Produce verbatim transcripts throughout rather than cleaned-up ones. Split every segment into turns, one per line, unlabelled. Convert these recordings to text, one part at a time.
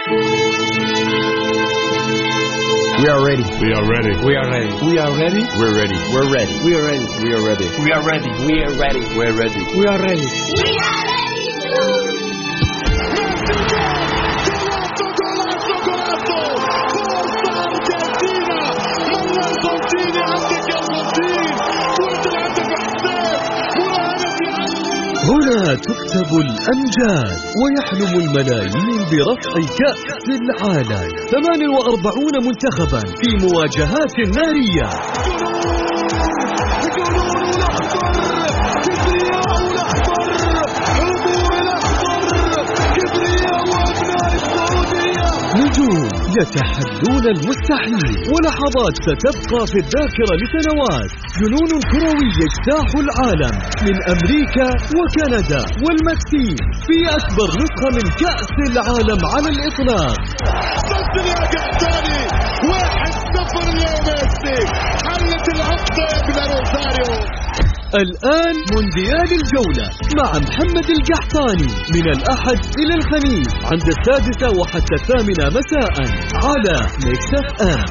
We are ready.
We are ready.
We are ready.
We are ready.
We're ready.
We're ready.
We are ready.
We are ready.
We are ready.
We are ready.
We're ready.
We are ready.
We are ready to...
هنا تكتب الأمجاد ويحلم الملايين برفع كأس العالم. ثمانية وأربعين منتخبا في مواجهات نارية. نجوم يتحدون المستحيل ولحظات ستبقى في الذاكرة لسنوات. جنون كروي يجتاح العالم من أمريكا وكندا والمكسيك في أكبر نسخة من كأس العالم على الإطلاق.
صدر يا قحطاني واحد صفر يا ميسي. حلت العقدة يا ابن روساريو.
الآن مونديال الجولة مع محمد القحطاني من الأحد إلى الخميس عند السادسة وحتى الثامنة مساء على ميكس اف ام.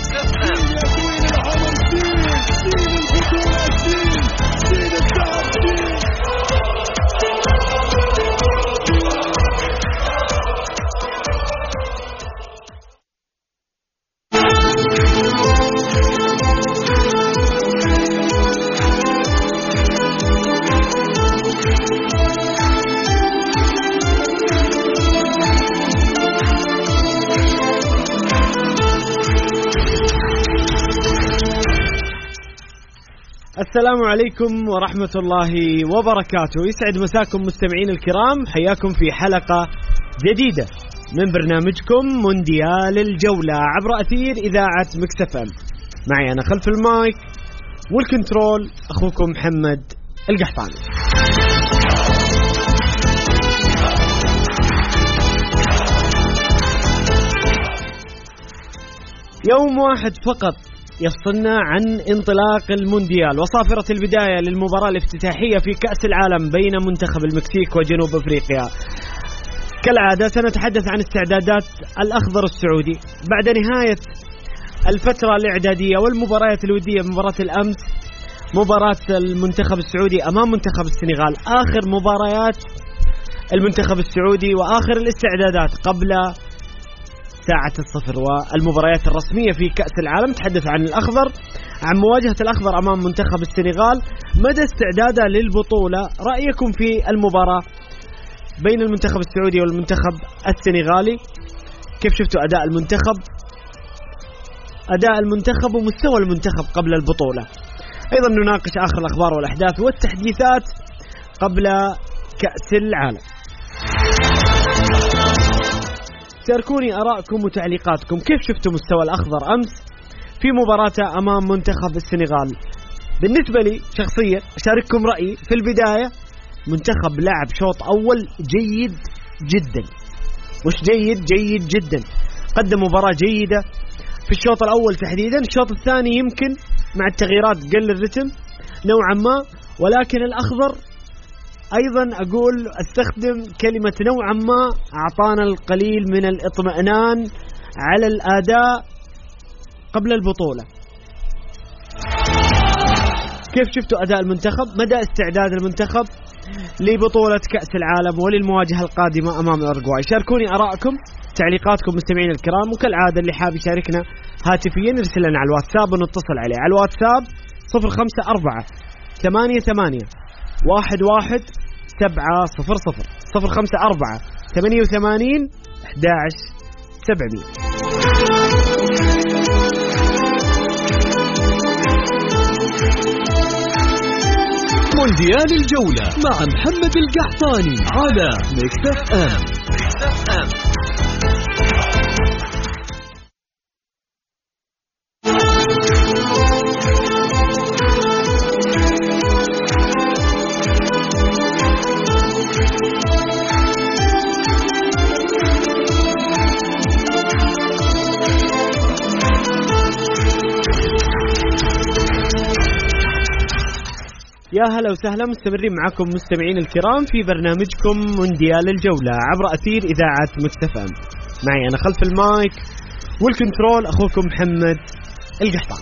السلام عليكم ورحمة الله وبركاته. يسعد مساكم مستمعين الكرام، حياكم في حلقة جديدة من برنامجكم مونديال الجولة عبر أثير إذاعة ميكس اف ام. معي أنا خلف المايك والكنترول أخوكم محمد القحطاني. يوم واحد فقط يفصلنا عن انطلاق المونديال وصافرة البداية للمباراة الافتتاحية في كأس العالم بين منتخب المكسيك وجنوب أفريقيا. كالعادة سنتحدث عن استعدادات الأخضر السعودي بعد نهاية الفترة الإعدادية والمباريات الودية. مباراة الأمس مباراة المنتخب السعودي أمام منتخب السنغال، آخر مباريات المنتخب السعودي وآخر الاستعدادات قبل ساعة الصفر والمباريات الرسمية في كأس العالم. تحدث عن الأخضر، عن مواجهة الأخضر أمام منتخب السنغال، مدى استعداده للبطولة، رأيكم في المباراة بين المنتخب السعودي والمنتخب السنغالي، كيف شفتوا أداء المنتخب أداء المنتخب ومستوى المنتخب قبل البطولة. أيضا نناقش آخر الأخبار والأحداث والتحديثات قبل كأس العالم. شاركوني آراءكم وتعليقاتكم، كيف شفتوا مستوى الأخضر أمس في مباراة أمام منتخب السنغال؟ بالنسبة لي شخصيا أشارككم رأيي. في البداية منتخب لعب شوط أول جيد جدا، مش جيد جيد جدا، قدم مباراة جيدة في الشوط الأول تحديدا. الشوط الثاني يمكن مع التغييرات قل الرتم نوعا ما، ولكن الأخضر أيضا أقول أستخدم كلمة نوعا ما أعطانا القليل من الاطمئنان على الأداء قبل البطولة. كيف شفتوا أداء المنتخب؟ مدى استعداد المنتخب لبطولة كأس العالم وللمواجهة القادمة أمام الأورجواي؟ شاركوني آراءكم تعليقاتكم مستمعين الكرام، وكالعادة اللي حاب يشاركنا هاتفيا يرسل لنا على الواتساب ونتصل عليه على الواتساب صفر خمسة أربعة ثمانية ثمانية واحد واحد سبعة صفر صفر صفر خمسة أربعة ثمانية وثمانين أحد عشر سبعمية.
مونديال الجولة مع محمد القحطاني على ميكس اف ام. ميكس اف ام.
يا هلا وسهلا، مستمرين معكم مستمعين الكرام في برنامجكم مونديال الجولة عبر أثير إذاعة ميكس اف ام. معي أنا خلف المايك والكنترول أخوكم محمد القحطان.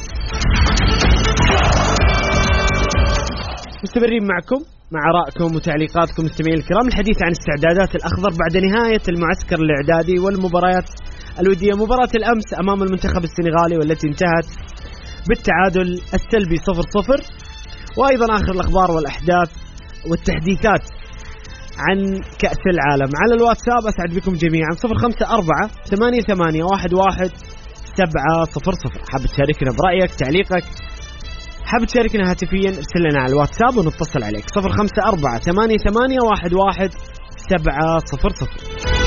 مستمرين معكم مع آرائكم وتعليقاتكم مستمعين الكرام، الحديث عن استعدادات الأخضر بعد نهاية المعسكر الإعدادي والمباريات الودية. مباراة الأمس أمام المنتخب السنغالي والتي انتهت بالتعادل السلبي صفر صفر، وأيضا آخر الأخبار والأحداث والتحديثات عن كأس العالم. على الواتساب أسعد بكم جميعا صفر خمسة أربعة ثمانية ثمانية واحد واحد سبعة صفر صفر. حاب تشاركنا برأيك تعليقك، حاب تشاركنا هاتفيا ارسل لنا على الواتساب ونتصل عليك صفر خمسة أربعة ثمانية ثمانية واحد واحد سبعة صفر صفر.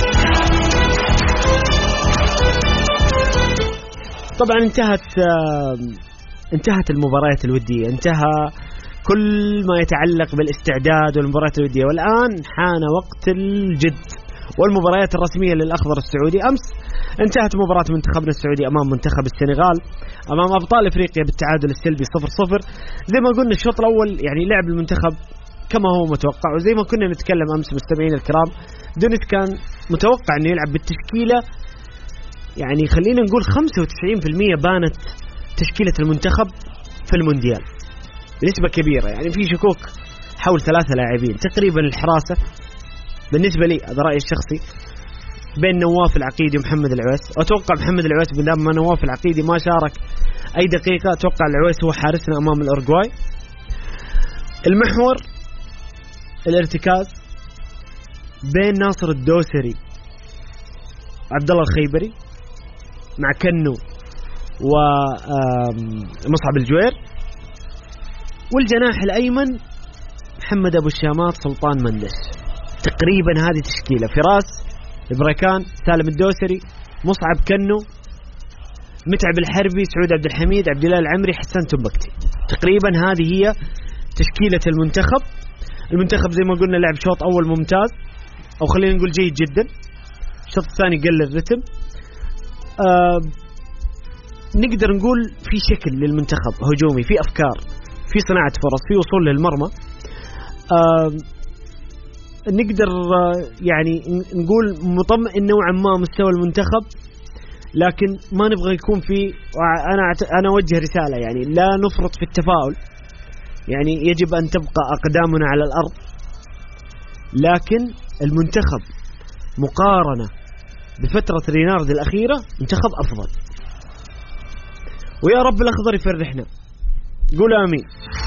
طبعا انتهت انتهت المباريات الودية، انتهى كل ما يتعلق بالاستعداد والمباريات الودية، والآن حان وقت الجد والمباريات الرسمية للأخضر السعودي. أمس انتهت مباراة منتخبنا السعودي أمام منتخب السنغال أمام أبطال إفريقيا بالتعادل السلبي صفر صفر. زي ما قلنا الشوط الأول يعني لعب المنتخب كما هو متوقع، وزي ما كنا نتكلم أمس مستمعين الكرام دونيس كان متوقع أنه يلعب بالتشكيلة، يعني خلينا نقول خمسة وتسعين بالمئة بانت تشكيلة المنتخب في المونديال بنسبة كبيرة، يعني في شكوك حول ثلاثة لاعبين تقريبا الحراسة بالنسبة لي، هذا رأيي الشخصي، بين نواف العقيدي ومحمد العويس. أتوقع محمد العويس بدل ما نواف العقيدي ما شارك أي دقيقة، أتوقع العويس هو حارسنا أمام الأورجواي. المحور الارتكاز بين ناصر الدوسري عبد الله الخيبري مع كنو ومصعب الجوير، والجناح الأيمن محمد أبو الشامات سلطان مندس. تقريبا هذه تشكيلة: فراس إبراكان سالم الدوسري مصعب كنو متعب الحربي سعود عبد الحميد عبد الله العمري حسن تنبكتي. تقريبا هذه هي تشكيلة المنتخب. المنتخب زي ما قلنا لعب شوط أول ممتاز، أو خلينا نقول جيد جدا. الشوط الثاني قل الرتم. آه نقدر نقول في شكل للمنتخب هجومي، في أفكار، في صناعة فرص، في وصول للمرمى. آه نقدر يعني نقول مطمئن نوعا ما مستوى المنتخب، لكن ما نبغى يكون في، أنا أنا أوجه رسالة يعني لا نفرط في التفاؤل، يعني يجب أن تبقى أقدامنا على الأرض، لكن المنتخب مقارنة بفترة رينارد الأخيرة منتخب أفضل، ويا رب الأخضر يفرحنا. قول آمين.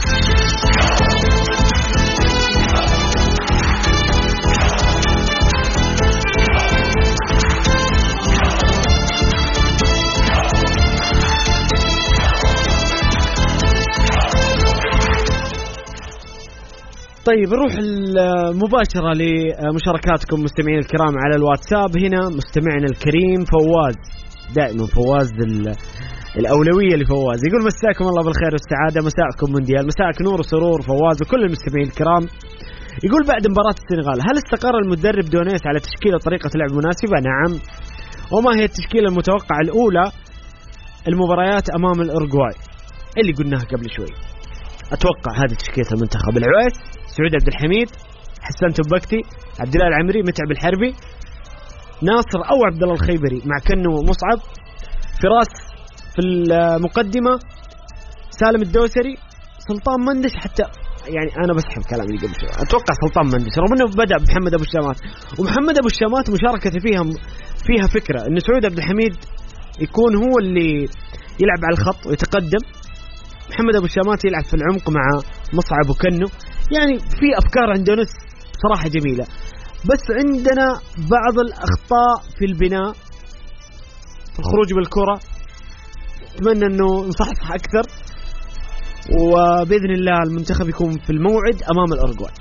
طيب نروح المباشرة لمشاركاتكم مستمعين الكرام على الواتساب. هنا مستمعنا الكريم فواز، دائما فواز الأولوية لفواز، يقول مساكم الله بالخير والسعادة، مساءكم مونديال، مساءك نور وسرور فواز وكل المستمعين الكرام. يقول بعد مباراة السنغال هل استقر المدرب دونيس على تشكيلة طريقة لعب مناسبة؟ نعم. وما هي التشكيلة المتوقعة الأولى المباريات أمام الأورجواي اللي قلناها قبل شوي؟ أتوقع هذه تشكيلة المنتخب: العويس سعود عبد الحميد حسن تنبكتي عبد الله العمري متعب الحربي ناصر أو عبد الله الخيبري مع كنو ومصعب، فراس في المقدمة سالم الدوسري سلطان مندش. حتى يعني أنا بسحب كلامي اللي قبل شوي، أتوقع سلطان مندش رغم أنه بدأ بمحمد أبو الشامات، ومحمد أبو الشامات مشاركة فيها فيها فكرة أن سعود عبد الحميد يكون هو اللي يلعب على الخط ويتقدم، محمد أبو الشامات يلعب في العمق مع مصعب وكنو. يعني في أفكار عندنا صراحة جميلة، بس عندنا بعض الأخطاء في البناء، في الخروج بالكرة. أتمنى أنه نصحصح أكثر، وبإذن الله المنتخب يكون في الموعد أمام الأورجواي.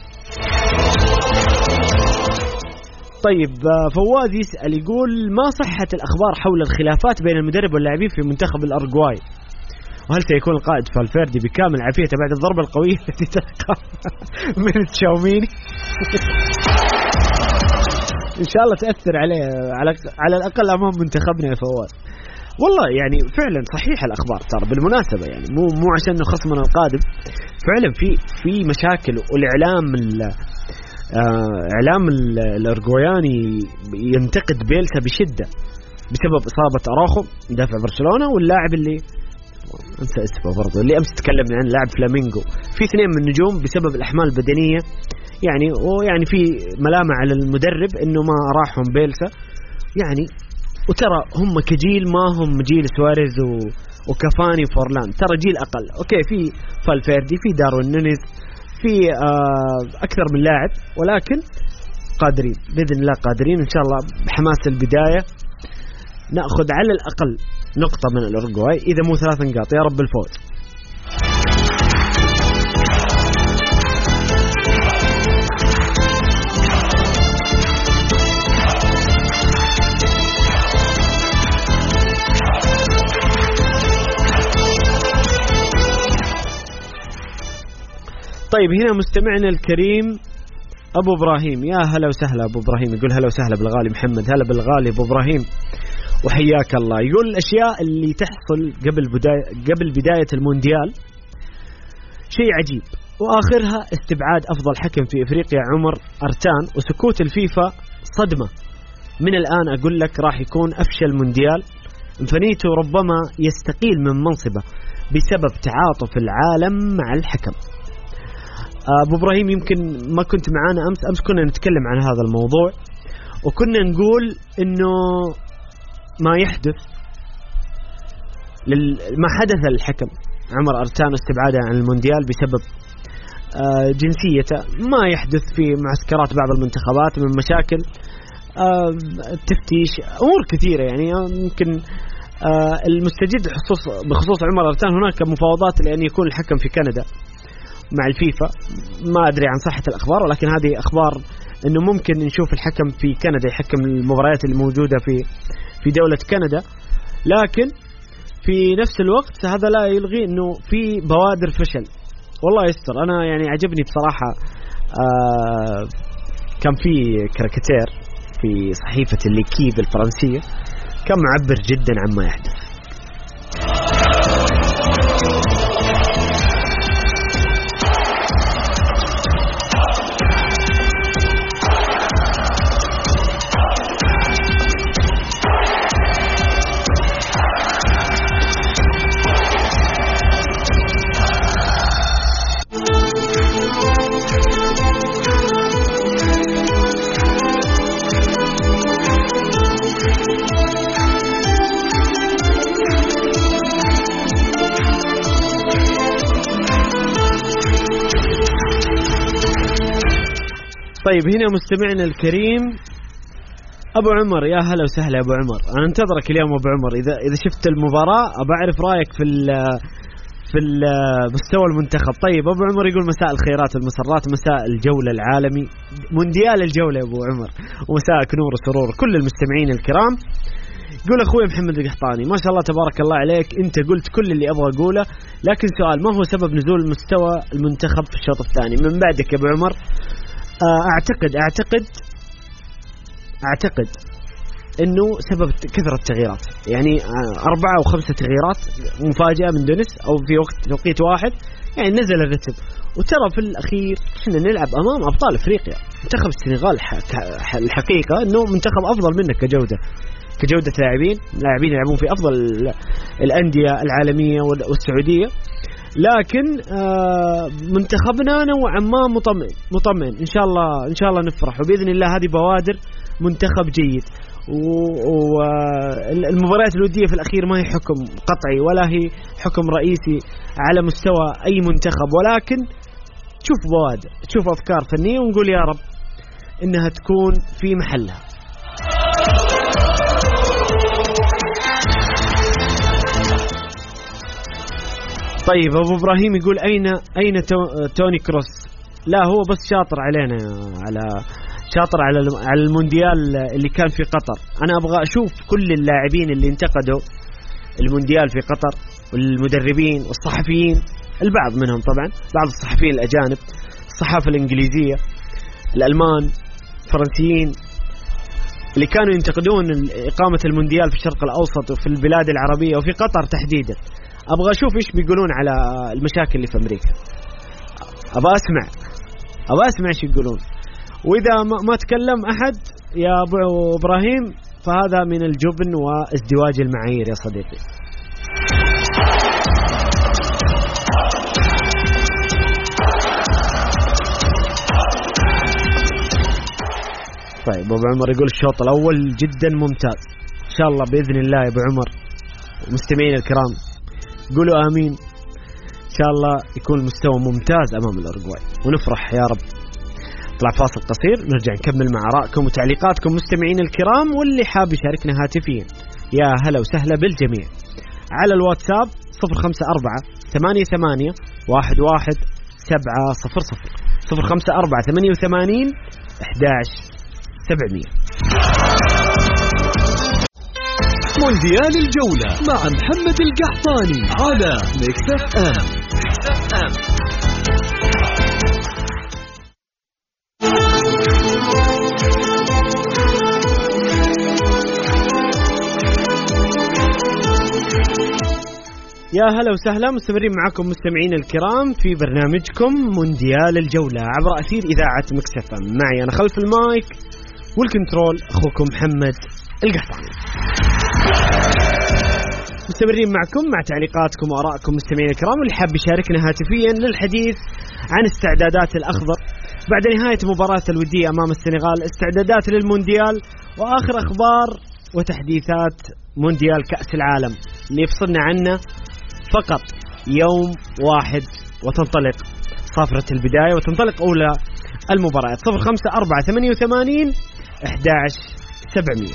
طيب فواز يسأل يقول ما صحة الأخبار حول الخلافات بين المدرب واللاعبين في منتخب الأورجواي؟ وهل سيكون القائد فالفيردي بكامل عافيته بعد الضربة القوية التي تلقى من تشاوميني؟ إن شاء الله تأثر عليه على على الأقل أمام منتخبنا يا فواز. والله يعني فعلا صحيح الأخبار ترى بالمناسبة، يعني مو مو عشان خصمنا القادم، فعلا في في مشاكل، والإعلام إعلام الأرجواياني ينتقد بيلسا بشدة بسبب إصابة أراخو مدافع برشلونة، واللاعب اللي أنسى اسمه برضه اللي أمس تكلمنا عن لاعب فلامينغو، في اثنين من النجوم بسبب الأحمال البدنية يعني، ويعني في ملامة على المدرب إنه ما راحهم بيلسا يعني. وترى هم كجيل ما هم جيل سواريز و... وكافاني فورلان، ترى جيل أقل. أوكي في فالفيردي، في داروين نونيز، في آه أكثر من لاعب، ولكن قادرين بإذن الله، قادرين إن شاء الله بحماس البداية نأخذ على الأقل نقطة من الأورجواي، إذا مو ثلاث نقاط يا رب الفوز. طيب هنا مستمعنا الكريم أبو إبراهيم، يا هلا وسهلا أبو إبراهيم، يقول هلا وسهلا بالغالي محمد. هلا بالغالي أبو إبراهيم وحياك الله. يقول الأشياء اللي تحصل قبل بداية قبل بداية المونديال شيء عجيب، وآخرها استبعاد أفضل حكم في إفريقيا عمر أرتان، وسكوت الفيفا صدمة. من الآن أقول لك راح يكون أفشل مونديال، انفانيتو ربما يستقيل من منصبه بسبب تعاطف العالم مع الحكم. أبو إبراهيم يمكن ما كنت معانا أمس أمس كنا نتكلم عن هذا الموضوع، وكنا نقول إنه ما يحدث لل... ما حدث للحكم عمر أرتان استبعاده عن المونديال بسبب جنسيته، ما يحدث في معسكرات بعض المنتخبات من مشاكل تفتيش أمور كثيرة يعني. يمكن المستجد بخصوص عمر أرتان هناك مفاوضات لأن يكون الحكم في كندا مع الفيفا، ما أدري عن صحة الأخبار، ولكن هذه أخبار إنه ممكن نشوف الحكم في كندا يحكم المباريات الموجودة في في دولة كندا. لكن في نفس الوقت هذا لا يلغي إنه في بوادر فشل، والله يستر. أنا يعني عجبني بصراحة آه كان في كاريكاتير في صحيفة الليكيب الفرنسية كان معبر جدا عما يحدث. طيب هنا مستمعنا الكريم أبو عمر، يا هلا وسهلا أبو عمر، أنا انتظرك اليوم أبو عمر. إذا إذا شفت المباراة أبى أعرف رأيك في ال في المستوى المنتخب. طيب أبو عمر يقول مساء الخيرات والمسرات، مساء الجولة العالمي مونديال الجولة يا أبو عمر، ومساءك نور وسرور كل المستمعين الكرام. يقول أخوي محمد القحطاني ما شاء الله تبارك الله عليك، أنت قلت كل اللي أبغى أقوله، لكن سؤال، ما هو سبب نزول مستوى المنتخب في الشوط الثاني من بعدك يا أبو عمر؟ أعتقد أعتقد أعتقد إنه سبب كثرة التغييرات، يعني أربعة أو خمسة تغييرات مفاجئة من دونس أو في وقت توقيت واحد، يعني نزل الرتم. وترى في الأخير إحنا نلعب أمام أبطال أفريقيا، منتخب السنغال الحقيقة إنه منتخب أفضل منك كجودة كجودة لاعبين لاعبين يلعبون في أفضل الأندية العالمية والسعودية، لكن منتخبنا نوعا ما مطمئن مطمئن إن شاء الله إن شاء الله نفرح، وبإذن الله هذه بوادر منتخب جيد. والمباريات الودية في الأخير ما هي حكم قطعي ولا هي حكم رئيسي على مستوى أي منتخب، ولكن تشوف بوادر، تشوف أفكار فنية، ونقول يا رب إنها تكون في محلها. طيب أبو إبراهيم يقول أين أين توني كروس؟ لا هو بس شاطر علينا، على شاطر على على المونديال اللي كان في قطر. أنا أبغى أشوف كل اللاعبين اللي انتقدوا المونديال في قطر، والمدربين والصحفيين، البعض منهم طبعا، بعض الصحفيين الأجانب، الصحافة الإنجليزية، الألمان، الفرنسيين، اللي كانوا ينتقدون إقامة المونديال في الشرق الأوسط وفي البلاد العربية وفي قطر تحديدا. أبغى أشوف إيش بيقولون على المشاكل اللي في أمريكا، أبغى أسمع أبغى أسمع إيش يقولون. وإذا ما تكلم أحد يا أبو إبراهيم فهذا من الجبن وازدواج المعايير يا صديقي. طيب أبو عمر يقول الشوط الأول جدا ممتاز، إن شاء الله بإذن الله يا أبو عمر. مستمعين الكرام قولوا آمين، إن شاء الله يكون المستوى ممتاز أمام الأورجواي ونفرح يا رب. طلع فاصل قصير نرجع نكمل مع آرائكم وتعليقاتكم مستمعين الكرام، واللي حاب يشاركنا هاتفيا يا هلا وسهلا بالجميع على الواتساب صفر خمسة أربعة ثمانية ثمانية واحد واحد سبعة صفر صفر صفر خمسة أربعة ثمانية وثمانين أحد عشر سبعمية.
مونديال الجولة مع محمد القحطاني على ميكس اف ام. ميكس اف ام.
يا هلا وسهلا، مستمرين معكم مستمعين الكرام في برنامجكم مونديال الجولة عبر أثير إذاعة ميكس اف ام. معي أنا خلف المايك والكنترول أخوكم محمد القحطاني. مستمرين معكم مع تعليقاتكم وآرائكم مستمعين الكرام، واللي حاب يشاركنا هاتفيا للحديث عن استعدادات الأخضر بعد نهاية مباراة الودية أمام السنغال، استعدادات للمونديال وآخر أخبار وتحديثات مونديال كأس العالم اللي يفصلنا عنه فقط يوم واحد وتنطلق صافرة البداية وتنطلق أولى المباريات. صفر خمسة أربعة ثمانية وثمانين أحد عشر سبعمية.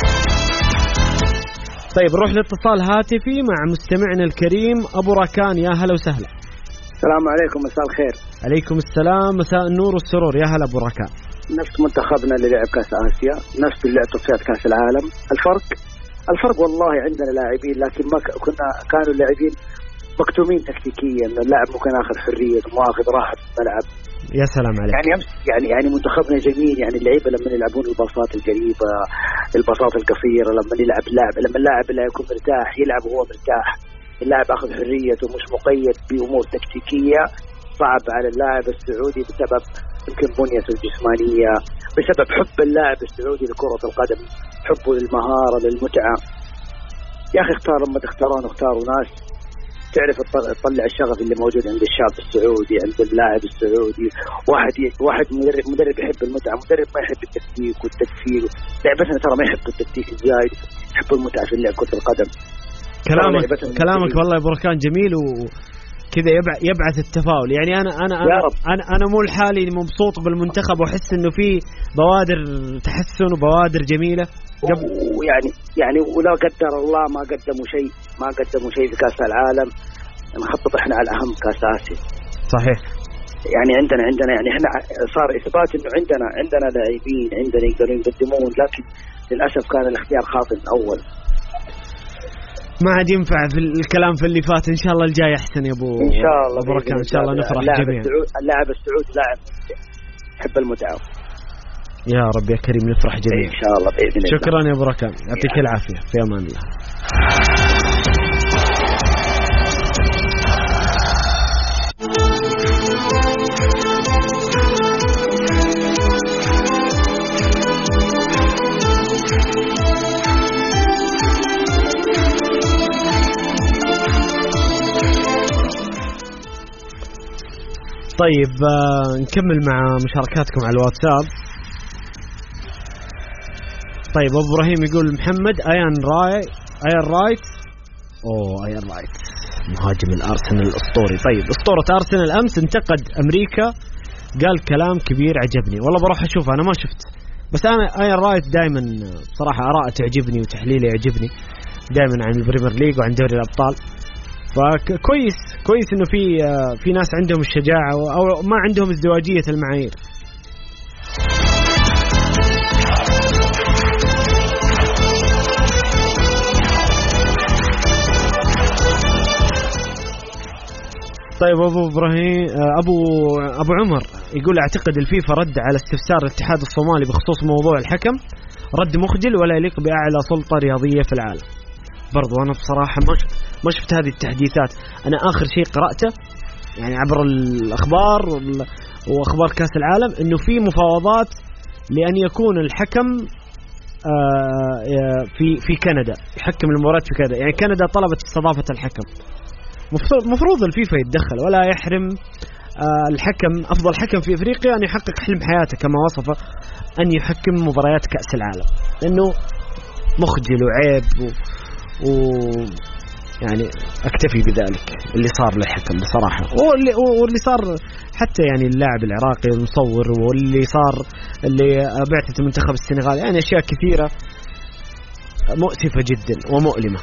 طيب نروح لاتصال هاتفي مع مستمعنا الكريم أبو راكان. يا هلا وسهلا.
السلام عليكم، مساء الخير.
عليكم السلام، مساء النور والسرور. يا هلا أبو راكان.
نفس منتخبنا اللي لعب كأس آسيا، نفس اللي لعب تصفيات كأس العالم. الفرق الفرق والله عندنا لاعبين، لكن ما كنا كانوا اللاعبين مكتومين تكتيكيا، اللاعب ممكن ياخذ حرية وماخذ راحة في الملعب.
يا سلام عليك.
يعني يعني يعني منتخبنا جميل، يعني اللعيبه لما يلعبون الباصات القريبه، الباصات القصيره، لما يلعب لاعب لما اللاعب اللي يكون مرتاح يلعب وهو مرتاح، اللاعب اخذ حريته ومش مقيد بامور تكتيكيه. صعب على اللاعب السعودي بسبب يمكن بنيته الجسمانيه، بسبب حب اللاعب السعودي لكرة القدم، حبه للمهارة للمتعة. يا أخي اختار لما تختارون اختاروا ناس تعرف تطلع الشغف اللي موجود عند الشاب السعودي، عند اللاعب السعودي. واحد واحد مدرب مدرب يحب المتعة، مدرب ما يحب التكتيك والتكفير. لعبتنا ترى ما يحب التكتيك الزايد، يحب المتعة في اللعب كرة القدم.
كلامك كلامك والله يا بركان جميل و كذا يبعث التفاؤل. يعني أنا أنا أنا أنا, أنا مو لحالي مبسوط بالمنتخب وأحس إنه في بوادر تحسن وبوادر جميلة.
ويعني يعني ولا قدر الله ما قدموا شيء ما قدموا شيء في كأس العالم، نخطط إحنا على أهم كأس آسيا.
صحيح.
يعني عندنا عندنا يعني إحنا صار إثبات إنه عندنا عندنا لاعبين عندنا يقدرون يقدمون، لكن للأسف كان الاختيار خاطئ أول.
ما عاد ينفع في الكلام في اللي فات. إن شاء الله الجاي أحسن يا أبو
إن شاء الله
بركان. إن شاء الله نفرح جميعا.
اللاعب السعودي لاعب يحب المتعة.
يا رب يا كريم نفرح جميعا
إن شاء الله بإذن الله.
شكرا يا بركان، يعطيك العافية، في أمان الله. طيب آه نكمل مع مشاركاتكم على الواتساب. طيب أبو إبراهيم يقول محمد أيان راي أيان رايت أوه أيان رايت مهاجم الأرسنال الأسطوري. طيب أسطورة أرسنال أمس انتقد أمريكا، قال كلام كبير عجبني. والله بروح أشوف، أنا ما شفت، بس أنا أيان رايت دائما بصراحة آراء تعجبني وتحليله يعجبني دائما عن البريمير ليج وعن دوري الأبطال. فكويس كويس إنه في في ناس عندهم الشجاعة أو ما عندهم ازدواجية المعايير. طيب أبو إبراهيم أبو أبو عمر يقول أعتقد الفيفا رد على استفسار الاتحاد الصومالي بخصوص موضوع الحكم رد مخجل ولا يليق بأعلى سلطة رياضية في العالم. برضو أنا بصراحة ما شفت ما شفت هذه التحديثات. أنا آخر شيء قرأته يعني عبر الأخبار وأخبار كأس العالم إنه في مفاوضات لأن يكون الحكم في في كندا، يحكم المباراة في كندا. يعني كندا طلبت استضافة الحكم، مفروض الفيفا يتدخل ولا يحرم الحكم أفضل حكم في أفريقيا أن يحقق حلم حياته كما وصف، أن يحكم مباريات كأس العالم، لأنه مخجل وعيب و... و... يعني أكتفي بذلك اللي صار للحكم بصراحة، واللي, واللي صار حتى يعني اللاعب العراقي المصور، واللي صار اللي بعثة المنتخب السنغالي، يعني أشياء كثيرة مؤسفة جدا ومؤلمة.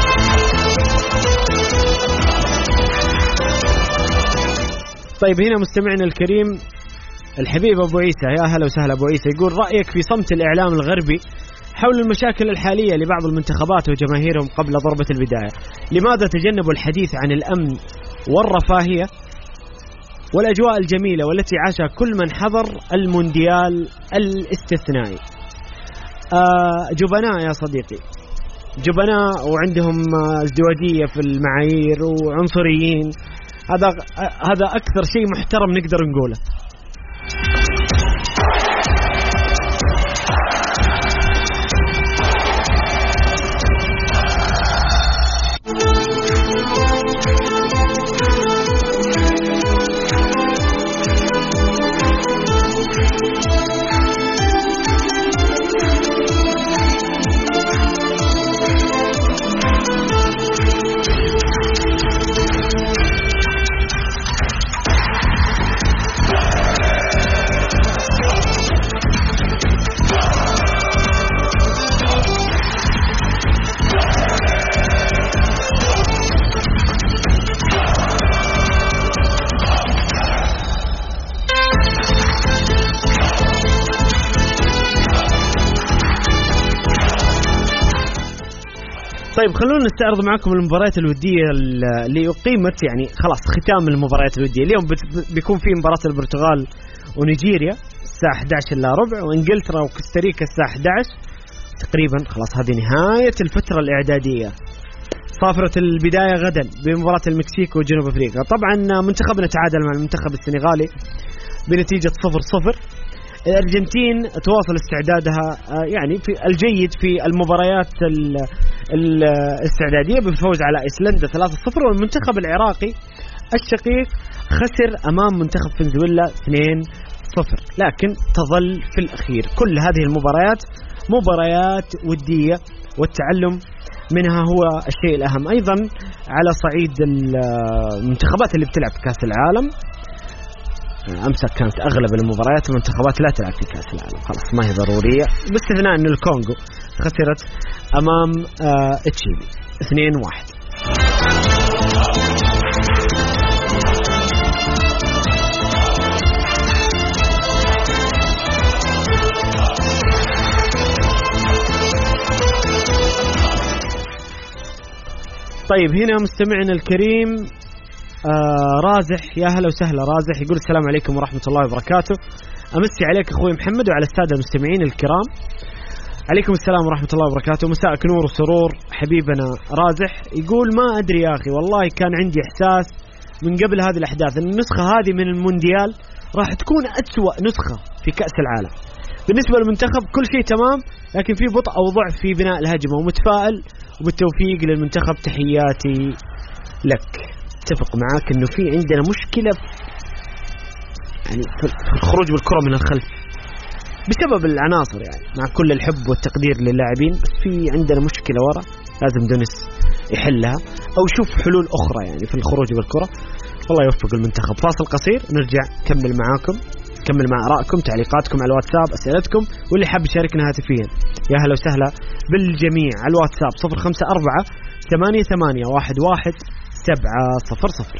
طيب هنا مستمعنا الكريم الحبيب أبو عيسى، يا هلا وسهلا أبو عيسى، يقول رأيك في صمت الإعلام الغربي حول المشاكل الحالية لبعض المنتخبات وجماهيرهم قبل ضربة البداية؟ لماذا تجنبوا الحديث عن الأمن والرفاهية والأجواء الجميلة والتي عاشها كل من حضر المونديال الاستثنائي؟ آه جبناء يا صديقي، جبناء وعندهم ازدواجية في المعايير وعنصريين. هذا هذا أكثر شيء محترم نقدر نقوله. طيب خلونا نستعرض معكم المباريات الودية اللي أقيمت، يعني خلاص ختام المباريات الودية. اليوم بيكون في مباراة البرتغال ونيجيريا الساعة إحدى عشر إلا ربع، وإنجلترا وكوستاريكا الساعة إحدى عشر تقريبا. خلاص هذه نهاية الفترة الإعدادية. صافرة البداية غدا بمباراة المكسيك وجنوب أفريقيا. طبعا منتخبنا تعادل مع المنتخب السنغالي بنتيجة صفر صفر. الأرجنتين تواصل استعدادها يعني في الجيد في المباريات الاستعدادية بالفوز على إيسلندا ثلاثة صفر. والمنتخب العراقي الشقيق خسر أمام منتخب فنزويلا اثنين صفر، لكن تظل في الأخير كل هذه المباريات مباريات ودية، والتعلم منها هو الشيء الأهم. أيضا على صعيد المنتخبات اللي بتلعب في كأس العالم، أمس كانت أغلب المباريات المنتخبات لا تلعب في كأس العالم، خلاص ما هي ضرورية، باستثناء أن الكونغو خسرت أمام تشيلي اثنين واحد. طيب هنا مستمعنا الكريم آه رازح، يا هلا وسهلا رازح، يقول السلام عليكم ورحمة الله وبركاته. أمسي عليك أخوي محمد وعلى السادة المستمعين الكرام. عليكم السلام ورحمة الله وبركاته، مساءك نور وسرور حبيبنا رازح. يقول ما أدري يا أخي والله كان عندي إحساس من قبل هذه الأحداث أن النسخة هذه من المونديال راح تكون أسوأ نسخة في كأس العالم. بالنسبة للمنتخب كل شيء تمام، لكن في بطء أو ضعف في بناء الهجمة، ومتفائل وبالتوفيق للمنتخب، تحياتي لك. اتفق معاك انه في عندنا مشكلة يعني في الخروج بالكرة من الخلف بسبب العناصر، يعني مع كل الحب والتقدير للاعبين، بس في عندنا مشكلة ورا لازم دونيس يحلها او يشوف حلول اخرى يعني في الخروج بالكرة. والله يوفق المنتخب. فاصل قصير نرجع نكمل معاكم، نكمل مع آرائكم، تعليقاتكم على الواتساب، اسئلتكم، واللي حاب يشاركنا هاتفيا يا هلا وسهلا بالجميع على الواتساب صفر خمسة أربعة ثمانية ثمانية واحد واحد سبعة صفر صفر.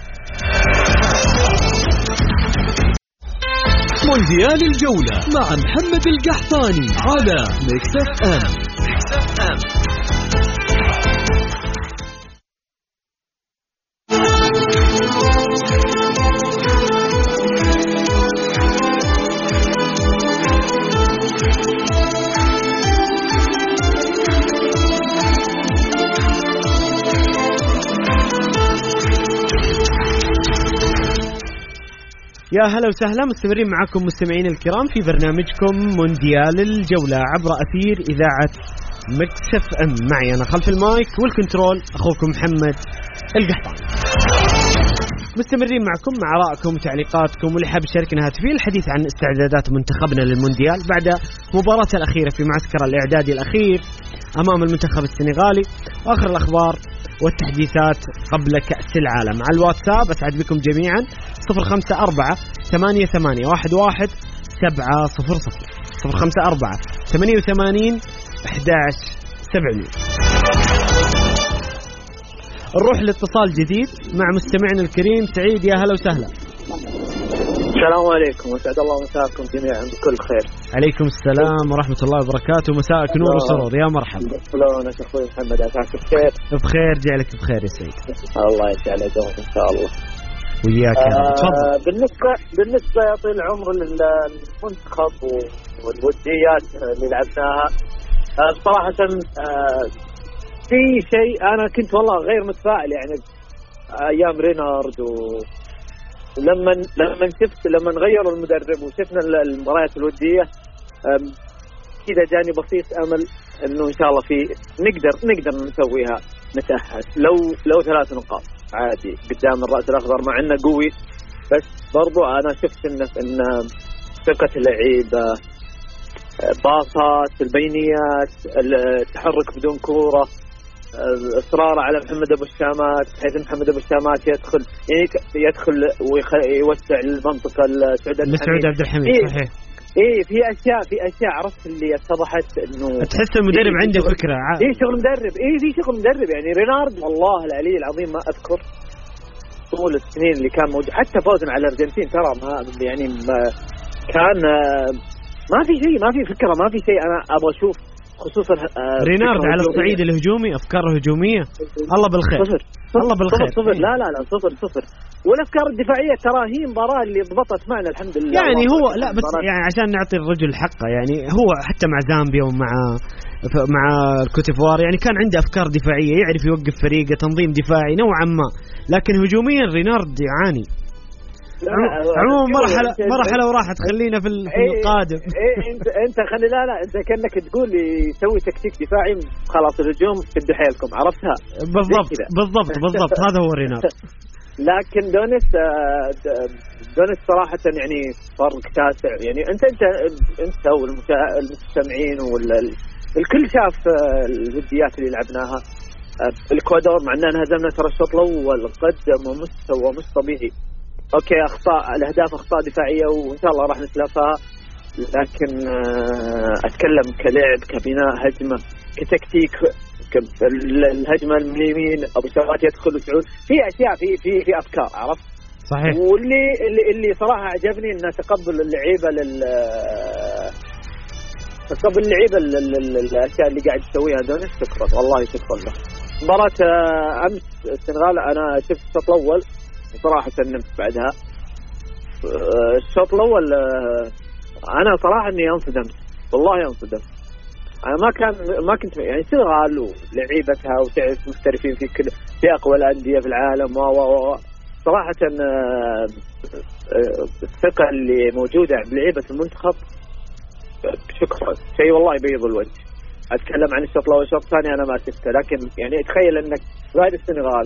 مونديال الجولة مع محمد القحطاني على ميكس اف ام. ميكس اف ام.
يا هلا وسهلا، مستمرين معكم مستمعين الكرام في برنامجكم مونديال الجولة عبر أثير إذاعة ميكس اف ام. معي أنا خلف المايك والكنترول أخوكم محمد القحطاني. مستمرين معكم مع آرائكم وتعليقاتكم، واللي حاب يشاركنا هاتفيا الحديث عن استعدادات منتخبنا للمونديال بعد مباراة الأخيرة في معسكر الإعدادي الأخير أمام المنتخب السنغالي، وآخر الأخبار والتحديثات قبل كأس العالم. على الواتساب أسعد بكم جميعا صفر خمسة أربعة ثمانية ثمانية واحد واحد سبعة صفر صفر صفر خمسة أربعة ثمانية وثمانين أحد عشر سبعمية. نروح لاتصال جديد مع مستمعنا الكريم سعيد. يا هلا وسهلا.
السلام عليكم، وسعد الله مساءكم جميعا بكل خير.
عليكم السلام ورحمة الله وبركاته، مساءك نور وسرور. يا مرحبا.
شلونك اخوي محمد؟ عساك بخير؟
بخير، جعلك بخير يا سعيد.
الله يجعل دوم ان شاء الله.
وياك يا رب. تفضل.
آه بالنسبة بالنسبة يا طويل العمر للمنتخب والوديات اللي لعبناها، آه بصراحة آه في شيء أنا كنت والله غير متفائل يعني أيام رينارد، ولما لما شفت لما غيروا المدرب وشفنا المباريات الودية كذا جاني بسيط أمل إنه إن شاء الله في نقدر نقدر نسويها، نتأهل لو لو ثلاث نقاط عادي قدام الرأس الأخضر، مع إنه قوي بس برضو أنا شفت إنه إن ثقة اللعيبة، باصات، البينيات، التحرك بدون كورة، إصرار على محمد أبو الشامات، بحيث محمد أبو الشامات يدخل يعني يدخل ويوسع المنطقة
لسعود عبد الحميد.
إيه
صحيح.
إيه في أشياء في أشياء عرفت اللي اتضحت إنه
تحس المدرب
إيه
عنده
شغل
فكرة.
إيه شغل مدرب. إيه في شغل مدرب يعني رينارد والله العلي العظيم ما أذكر طول السنين اللي كان موجود، حتى فوزنا على الأرجنتين ترى ما يعني ما كان ما في شيء، ما في فكرة، ما في شيء. أنا أبغى أشوف خصوصا
رينارد على الصعيد الهجومي أفكاره هجومية الله بالخير.
صفر.
الله بالخير.
صفر. صفر. لا لا لا صفر صفر. والأفكار الدفاعية ترى هي مباراة اللي ضبطت معنا الحمد لله.
يعني هو لا بس يعني عشان نعطي الرجل حقه، يعني هو حتى مع زامبيا ومع مع الكوتيفوار يعني كان عنده أفكار دفاعية، يعرف يوقف فريقه، تنظيم دفاعي نوعا ما، لكن هجوميا رينارد يعاني. عموما مرحلة مرحلة وراحت، خلينا في القادم.
إيه أنت أنت خلي لا لا أنت كأنك تقول يسوي تكتيك دفاعي خلاص الهجوم شدوا حيلكم، عرفتها
بالضبط بالضبط بالضبط هذا هو رينارد.
لكن دونيس دونيس صراحة يعني فرق تاسع يعني. أنت أنت أنت والمستمعين والكل شاف الوديات اللي لعبناها. الإكوادور مع أننا هزمنا ترى الشوط الأول قدم ومستوى مش طبيعي. أوكي أخطاء الأهداف أخطاء دفاعية وإن شاء الله راح نتلافاها، لكن أتكلم كلعب كبناء هجمة كتكتيك الهجمة من اليمين أبو شوات يدخل وسعود في أشياء في في في أفكار عرفت.
صحيح.
واللي اللي, اللي صراحة عجبني إنه تقبل اللعيبة لل تقبل اللعيبة الأشياء اللي قاعد يسويها دونيس. شكرا والله شكرا له. مباراة أمس السنغال أنا شفت الشوط الأول صراحة نمت بعدها. الشوط الأول أنا صراحة إني انصدمت والله انصدمت. أنا ما كان ما كنت يعني سنغال ولعيبتها وتعرف محترفين في كل في أقوى الأندية في العالم و و صراحة الثقة اللي موجودة بلعيبة المنتخب شكرا شيء والله يبيض الوجه. أتكلم عن الشوط الأول. الشوط الثاني أنا ما شفته، لكن يعني تخيل إنك غير السنغال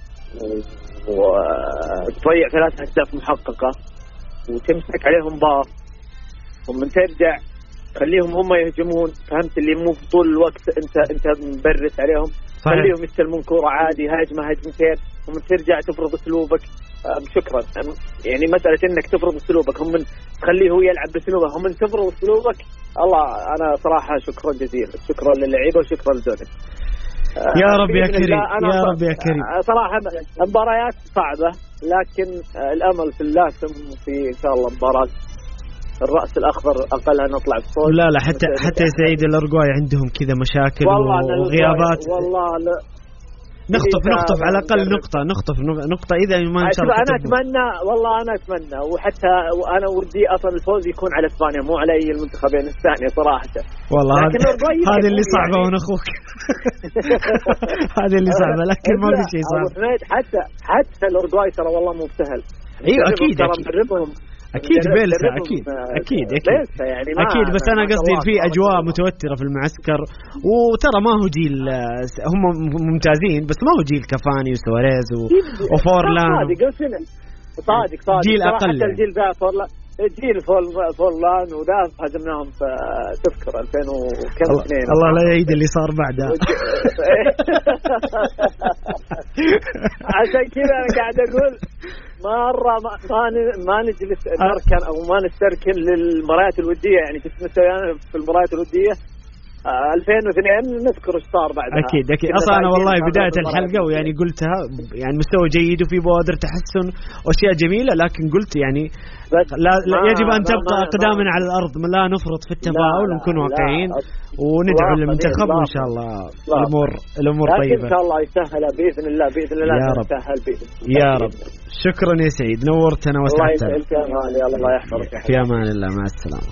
وتضيع ثلاث أهداف محققة وتمسك عليهم باص ومن ترجع خليهم هم يهجمون، فهمت اللي مو طول الوقت أنت أنت مبرس عليهم. صحيح. خليهم يستلمون كورة عادي هجمة هجمتين ومن ترجع تفرض أسلوبك. شكرا يعني مسألة إنك تفرض أسلوبك، هم من تخليه هو يلعب بأسلوبه، هم من تفرض أسلوبك. الله أنا صراحة شكرا جزيلا، شكرا للعيبة وشكرا لدونيس.
يا رب يا كريم يا رب يا كريم.
صراحة مباريات صعبة، لكن الأمل في الله في إن شاء الله مباراة الرأس الأخضر أقلها نطلع بفوز.
لا لا حتى حتى سعيد الأورجواي عندهم كذا مشاكل وغيابات.
والله لا
نخطف نخطف على الأقل نقطة نخطف نقطة إذا ما إن شاء الله.
أنا أتمنى والله أنا أتمنى، وحتى وأنا ودي أصلا الفوز يكون على إسبانيا مو على أي المنتخبين الثانية صراحة.
والله هذا اللي صعبة يعني. ونخوك هذا اللي صعبة، لكن ما في شيء صعب.
حتى حتى الأورجواي ترى والله مو سهل.
أيوة أكيد
ترى مدربهم
اكيد بيلسا اكيد اكيد اكيد
يعني
اكيد بس انا قصدي في اجواء متوتره في المعسكر، وترى ما هو جيل، هم ممتازين بس ما هو جيل كافاني وسواريز وفورلان.
صادق صادق
جيل اقل،
حتى الجيل ذا فورلان، جيل فول فورلان وذا هزمناهم في تذكر ألفين وكم اثنين.
الله لا يعيد اللي صار بعدها.
عشان كذا انا قاعد اقول مرة ما ما نجلس نركن أو ما نستركن للمباريات الودية، يعني كنت مستويان في المباريات الودية ألفين واثنين نذكر ايش صار بعدها.
اكيد اكيد اصلا انا والله بدايه الحلقه ويعني قلتها يعني مستوى جيد وفي بوادر تحسن واشياء جميله، لكن قلت يعني لا, لا يجب ان تبقى اقدامنا على الارض، لا نفرط في التفاؤل ونكون واقعيين وندعو للمنتخب وان شاء الله الامور الامور طيبه
ان شاء الله يسهل باذن الله باذن الله
يا رب
يسهل باذن
يا رب. شكرا يا سعيد، نورتنا وسعدتنا.
الله يسعدك يا غالي، الله يحفظك.
في امان الله، مع السلامه.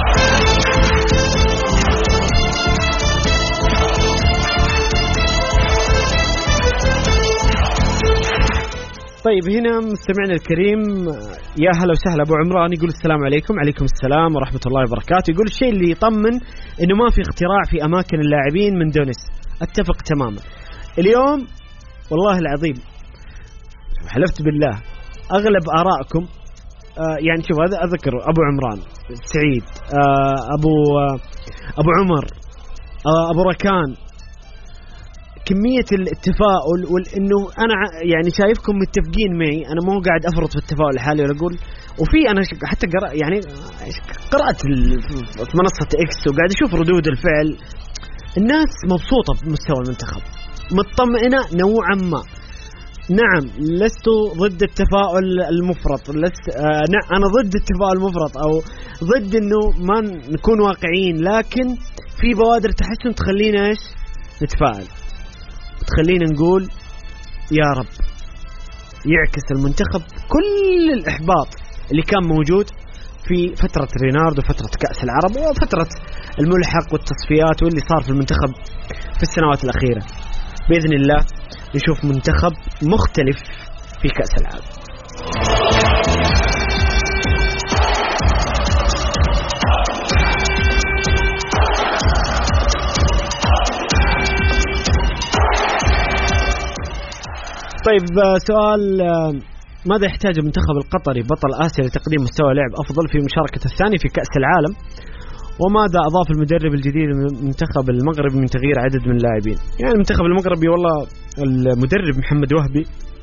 طيب هنا مستمعنا الكريم يا هلا وسهلا ابو عمران، يقول السلام عليكم. عليكم السلام ورحمه الله وبركاته. يقول الشيء اللي يطمن انه ما في اختراع في اماكن اللاعبين من دونس. اتفق تماما. اليوم والله العظيم حلفت بالله اغلب ارائكم آه يعني شوف هذا اذكر ابو عمران، سعيد، آه ابو آه ابو عمر، آه ابو ركان، كمية التفاؤل وإنه أنا يعني شايفكم متفقين معي، أنا مو قاعد أفرط في التفاؤل الحالي ولا أقول. وفي أنا حتى قرأ يعني قرأت في منصة إكس وقاعد أشوف ردود الفعل، الناس مبسوطة بمستوى المنتخب، مطمئنة نوعا ما. نعم لست ضد التفاؤل المفرط، لست آه أنا ضد التفاؤل المفرط أو ضد إنه ما نكون واقعيين، لكن في بوادر تحسن تخلينا إيش نتفائل، تخلينا نقول يا رب يعكس المنتخب كل الإحباط اللي كان موجود في فترة ريناردو وفترة كأس العرب وفترة الملحق والتصفيات واللي صار في المنتخب في السنوات الأخيرة. بإذن الله نشوف منتخب مختلف في كأس العالم. طيب سؤال، ماذا يحتاج المنتخب القطري بطل آسيا لتقديم مستوى لعب أفضل في مشاركة الثاني في كأس العالم؟ وماذا أضاف المدرب الجديد للمنتخب المغربي من تغيير عدد من اللاعبين؟ يعني المنتخب المغربي والله المدرب محمد وهبي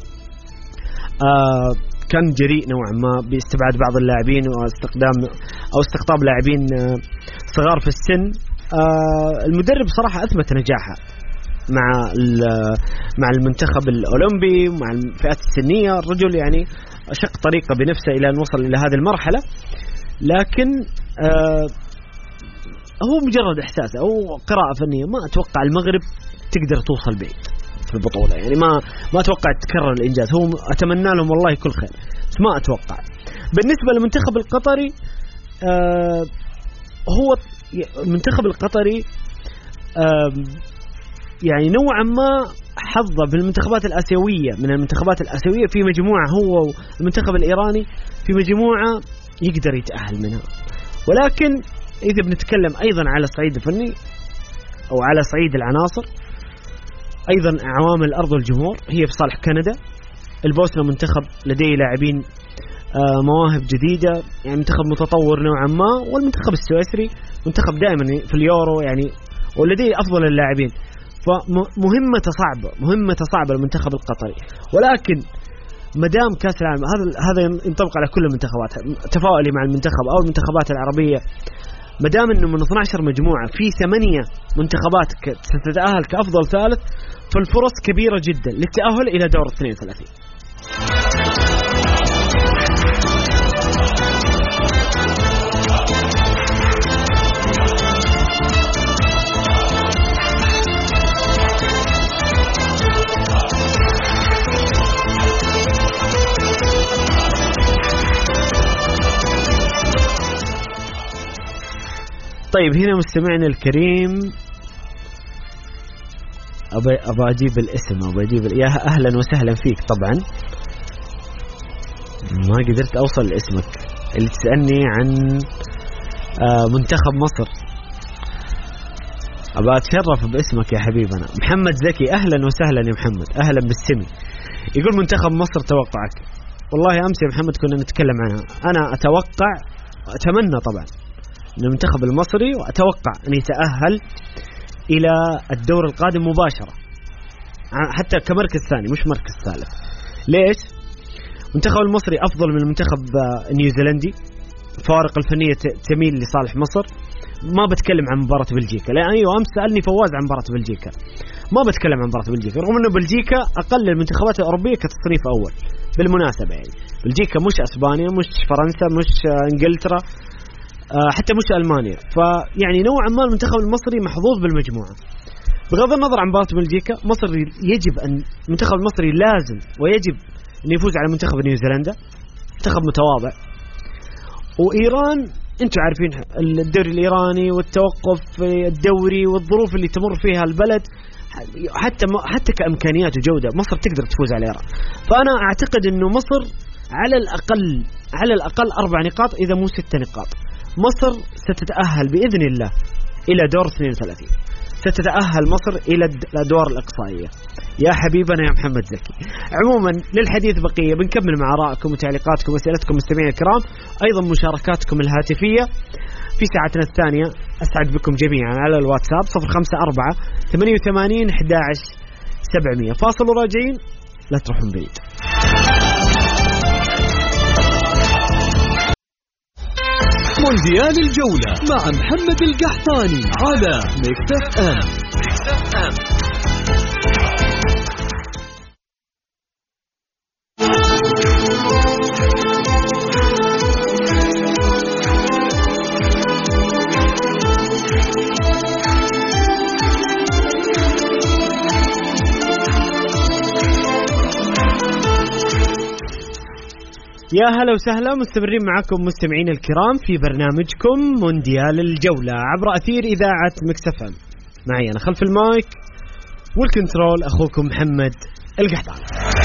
آه كان جريء نوعا ما باستبعاد بعض اللاعبين واستخدام أو استقطاب لاعبين آه صغار في السن. آه المدرب صراحة أثبت نجاحه مع مع المنتخب الأولمبي ومع الفئات السنية. الرجل يعني شق طريقة بنفسه إلى أن وصل إلى هذه المرحلة، لكن آه هو مجرد إحساس أو قراءة فنية. ما أتوقع المغرب تقدر توصل بعيد في البطولة، يعني ما ما أتوقع تكرر الإنجاز. هو أتمنى لهم والله كل خير بس ما أتوقع. بالنسبة للمنتخب القطري آه هو المنتخب القطري آه يعني نوعا ما حظه بالمنتخبات الآسيوية من المنتخبات الآسيوية في مجموعة، هو والمنتخب الإيراني في مجموعة يقدر يتأهل منها. ولكن إذا بنتكلم أيضا على الصعيد الفني أو على صعيد العناصر، أيضا عوامل الأرض والجمهور هي في صالح كندا. البوسنة منتخب لديه لاعبين مواهب جديدة، يعني منتخب متطور نوعا ما. والمنتخب السويسري منتخب دائما في اليورو يعني ولديه أفضل اللاعبين. فمهمة صعبة مهمة صعبة المنتخب القطري. ولكن مدام كأس العالم هذا هذا ينطبق على كل المنتخبات، تفاؤلي مع المنتخب أو المنتخبات العربية، مدام إنه من اثنتي عشرة مجموعة في ثمانية منتخبات ستتأهل كأفضل ثالث، فالفرص كبيرة جدا للتأهل إلى دور اثنين وثلاثين. طيب هنا مستمعنا الكريم أبى أبى أجيب الاسم أبى أجيب يا أهلا وسهلا فيك. طبعا ما قدرت أوصل لاسمك اللي تسألني عن منتخب مصر. أبغى أتشرف باسمك يا حبيبنا محمد زكي. أهلا وسهلا يا محمد، أهلا بالسمي. يقول منتخب مصر توقعك. والله أمس يا محمد كنا نتكلم عنها. أنا أتوقع أتمنى طبعا أن المنتخب المصري، وأتوقع أن يتأهل إلى الدور القادم مباشرة حتى كمركز ثاني مش مركز ثالث. ليش؟ المنتخب المصري أفضل من المنتخب النيوزيلندي، فوارق الفنية تميل لصالح مصر. ما بتكلم عن مباراة بلجيكا، لأن أيوة أمس سألني فواز عن مباراة بلجيكا. ما بتكلم عن مباراة بلجيكا رغم أنه بلجيكا أقل المنتخبات الأوروبية كتصنيف أول بالمناسبة. يعني بلجيكا مش أسبانيا، مش فرنسا، مش إنجلترا، حتى مش ألمانيا. فيعني نوعا ما المنتخب المصري محظوظ بالمجموعة. بغض النظر عن مباراة بلجيكا، مصر يجب أن المنتخب المصري لازم ويجب أن يفوز على منتخب نيوزيلندا، منتخب متواضع. وإيران أنتوا عارفين الدوري الإيراني والتوقف الدوري والظروف اللي تمر فيها البلد، حتى حتى كإمكانيات وجودة مصر تقدر تفوز على إيران. فأنا أعتقد إنه مصر على الأقل على الأقل أربع نقاط إذا مو ست نقاط. مصر ستتأهل بإذن الله إلى دور اثنين وثلاثين، ستتأهل مصر إلى الأدوار الإقصائية يا حبيبنا يا محمد زكي. عموما للحديث بقية، بنكمل مع آرائكم وتعليقاتكم وأسئلتكم مستمعين الكرام، أيضا مشاركاتكم الهاتفية في ساعتنا الثانية. أسعد بكم جميعا على الواتساب صفر خمسة أربعة ثمانية وثمانين أحد عشر سبعمية. فاصل وراجعين، لا تروحون بعيد.
مونديال الجولة مع محمد القحطاني على ميكس اف ام.
يا هلا وسهلا، مستمرين معكم مستمعين الكرام في برنامجكم مونديال الجولة عبر أثير إذاعة ميكس اف ام. معي أنا خلف المايك والكنترول أخوكم محمد القحطاني.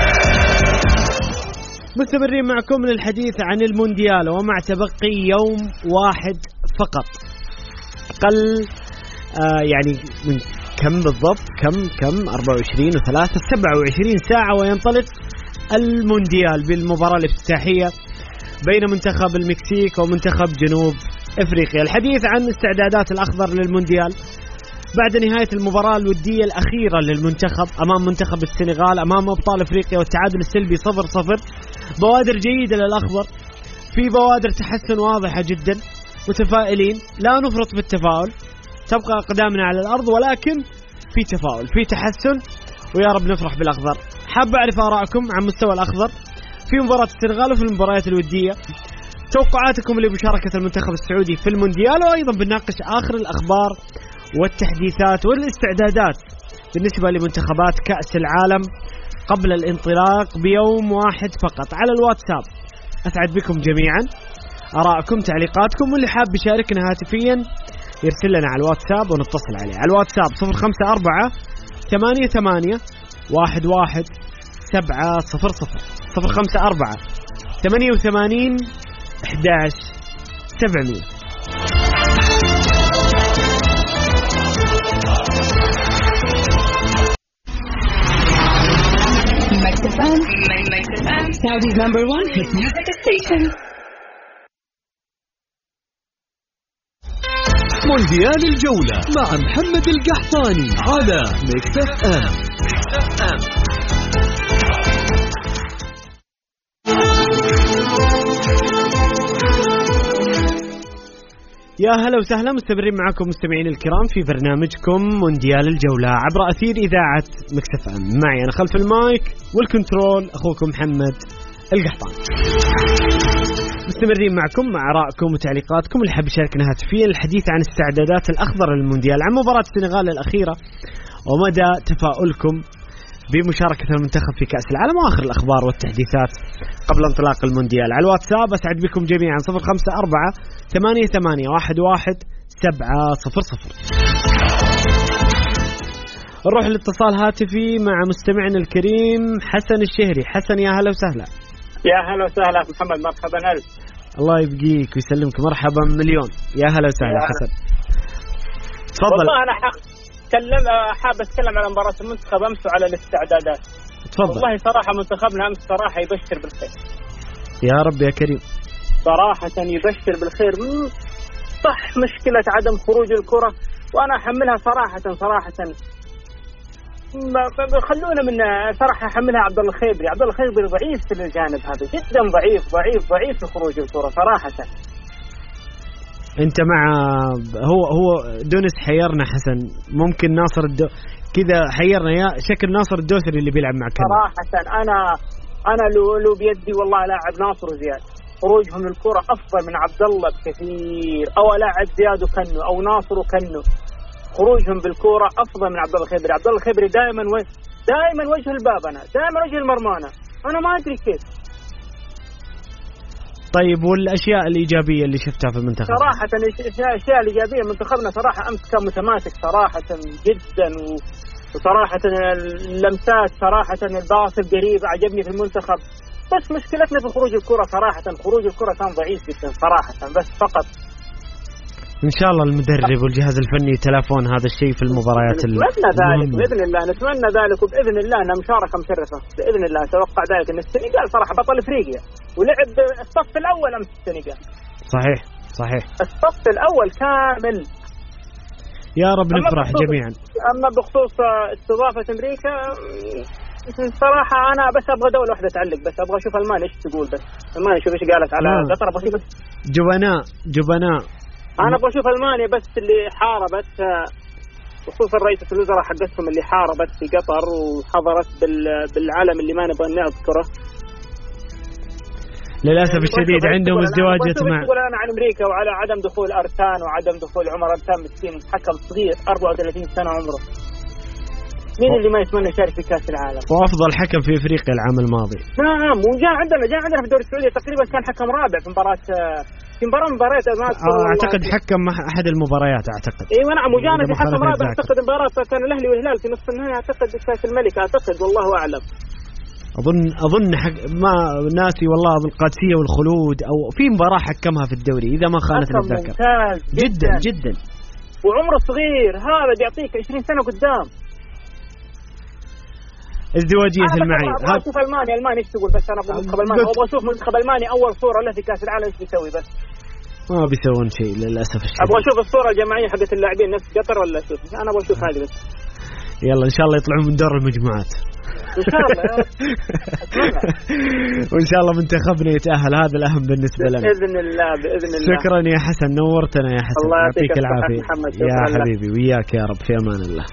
مستمرين معكم للحديث عن المونديال، ومع تبقي يوم واحد فقط، أقل آه يعني من كم بالضبط كم كم أربعة وعشرين وثلاثة سبعة وعشرين ساعة وينطلق المونديال بالمباراة الافتتاحية بين منتخب المكسيك ومنتخب جنوب افريقيا. الحديث عن استعدادات الأخضر للمونديال بعد نهاية المباراة الودية الأخيرة للمنتخب أمام منتخب السنغال أمام أبطال افريقيا والتعادل السلبي صفر صفر. بوادر جيدة للأخضر، في بوادر تحسن واضحة جدا، متفائلين، لا نفرط بالتفاؤل، تبقى أقدامنا على الأرض، ولكن في تفاؤل، في تحسن، ويا رب نفرح بالأخضر. حاب أعرف آراءكم عن مستوى الأخضر في مباراة السنغال وفي المباريات الودية، توقعاتكم لمشاركة المنتخب السعودي في المونديال، وأيضا بنناقش آخر الأخبار والتحديثات والاستعدادات بالنسبة لمنتخبات كأس العالم قبل الانطلاق بيوم واحد فقط. على الواتساب أسعد بكم جميعا، آراءكم تعليقاتكم، واللي حاب يشاركنا هاتفيا يرسل لنا على الواتساب ونتصل عليه على الواتساب صفر خمسة أربعة ثمانية ثمانية واحد واحد سبعة صفر صفر صفر خمسة أربعة ثمانية وثمانين أحد عشر سبعمية.
Saudi's number one hit music station.
مونديال الجولة مع محمد القحطاني على ميكس اف ام.
يا هلا وسهلا، مستمرين معكم مستمعين الكرام في برنامجكم مونديال الجولة عبر أثير إذاعة ميكس اف ام. معي أنا خلف المايك والكنترول أخوكم محمد القحطاني. مستمرين معكم مع آرائكم وتعليقاتكم، اللي حاب يشاركنا هاتفيا الحديث عن استعدادات الأخضر للمونديال، عن مباراة السنغال الأخيرة، ومدى تفاؤلكم بمشاركة المنتخب في كأس العالم، وآخر الأخبار والتحديثات قبل انطلاق المونديال. على الواتساب أسعد بكم جميعا صفر خمسة أربعة ثمانية ثمانية واحد واحد سبعة صفر صفر. نروح الاتصال هاتفي مع مستمعنا الكريم حسن الشهري. حسن يا هلا وسهلا.
يا هلا وسهلا محمد، مرحبا. ألف
الله يبقيك ويسلمك. مرحبا مليون، يا هلا وسهلا حسن. تفضل.
والله أنا أتكلم حاب أتكلم على مباراة المنتخب أمس وعلى الاستعدادات.
تفضل.
والله صراحة منتخبنا أمس صراحة يبشر بالخير.
يا رب يا كريم.
صراحة يبشر بالخير. صح مشكلة عدم خروج الكرة وأنا أحملها صراحة صراحة خلونا من صراحة أحملها عبد الله الخيبري. عبد الله الخيبري ضعيف في الجانب هذا، جدا ضعيف ضعيف ضعيف في خروج الكرة صراحة.
أنت مع هو هو دونس حيرنا حسن، ممكن ناصر الدو كذا حيرنا يا شكل ناصر الدوسري اللي بيلعب مع كلمة.
صراحة أنا أنا لو لو بيدي والله لاعب ناصر وزياد خروجهم للكرة أفضل من عبد الله بكثير، أو لاعب زياد وكنو أو ناصر وكنو خروجهم بالكرة أفضل من عبد الله الخيبري. عبد الله الخيبري دائما و... دائما وجه الباب، أنا دائما وجه المرمانة، أنا ما أدري كيف.
طيب والأشياء الإيجابية اللي شفتها في المنتخب؟
صراحة الأشياء الإيجابية منتخبنا صراحة أمس كان متماسك صراحة جدا، و... وصراحة اللمسات صراحة الباص القريب عجبني في المنتخب، بس مشكلتنا في خروج الكرة صراحة. خروج الكرة كان ضعيف جدا صراحة، بس فقط.
إن شاء الله المدرب والجهاز الفني يتلافون هذا الشيء في المباريات.
نتمنى ذلك بإذن الله، نتمنى ذلك وبإذن الله أنها مشاركة مشرفة بإذن الله. أتوقع ذلك أن السنغال صراحة بطل إفريقيا ولعب الصف الأول أمس السنغال.
صحيح صحيح،
الصف الأول كامل.
يا رب نفرح جميعا.
أما بخصوص استضافة أمريكا صراحة أنا بس أبغى دولة واحدة تعلق، بس أبغى أشوف ألمانيا إيش تقول، بس ألمانيا شوف إيش قالت على قطر. أبغى أشوف
جبناء جبناء
أنا أبغى أشوف ألمانيا بس اللي حاربت، خصوصا رئيسة الوزراء حقتهم اللي حاربت في قطر وحضرت بالعالم اللي ما نبغى نذكره.
للأسف الشديد عندهم ازدواجات مع
تقول أنا عن أمريكا وعلى عدم دخول أرتان وعدم دخول عمر أرتان مسكين حكم صغير أربعة وثلاثين سنة عمره. مين اللي ما يتمنى يشارك في كأس العالم؟
وأفضل حكم في أفريقيا العام الماضي.
نعم، وجاء عندنا جاء عندنا في الدوري السعودي تقريبا كان حكم رابع في مباراة في مباراة مباريات ما
أعتقد حكم أحد المباريات أعتقد.
أيوة نعم، وجانا في حكم رابع أعتقد مباراة كان الأهلي والهلال في نصف النهائي أعتقد كأس الملك أعتقد والله أعلم.
أظن أظن حق ما ناسي والله القادسية والخلود أو في مباراة حكمها في الدوري إذا ما خانتني الذاكرة. جدا جدا
وعمره صغير، هذا بيعطيك عشرين سنة قدام.
ازدواجية المعايير.
أبغى أشوف ألمانيا ألمانيا إيش تقول، بس أنا أبغى منتخب ألمانيا أبغى أشوف منتخب ألمانيا أول صورة له في كأس العالم إيش بيسوي، بس
ما بيسوون شيء للأسف الشديد.
أبغى أشوف الصورة الجماعية حقت اللاعبين نفس قطر ولا أشوف، أنا أبغى أشوف هذه بس.
يلا إن شاء الله يطلعون من دور المجموعات
إن شاء الله يا رب.
وإن شاء الله منتخبنا يتأهل، هذا الأهم بالنسبة لنا
بإذن الله بإذن الله.
شكرا يا حسن، نورتنا يا حسن،
الله
يعطيك العافية يا حبيبي، وياك يا رب، في أمان الله.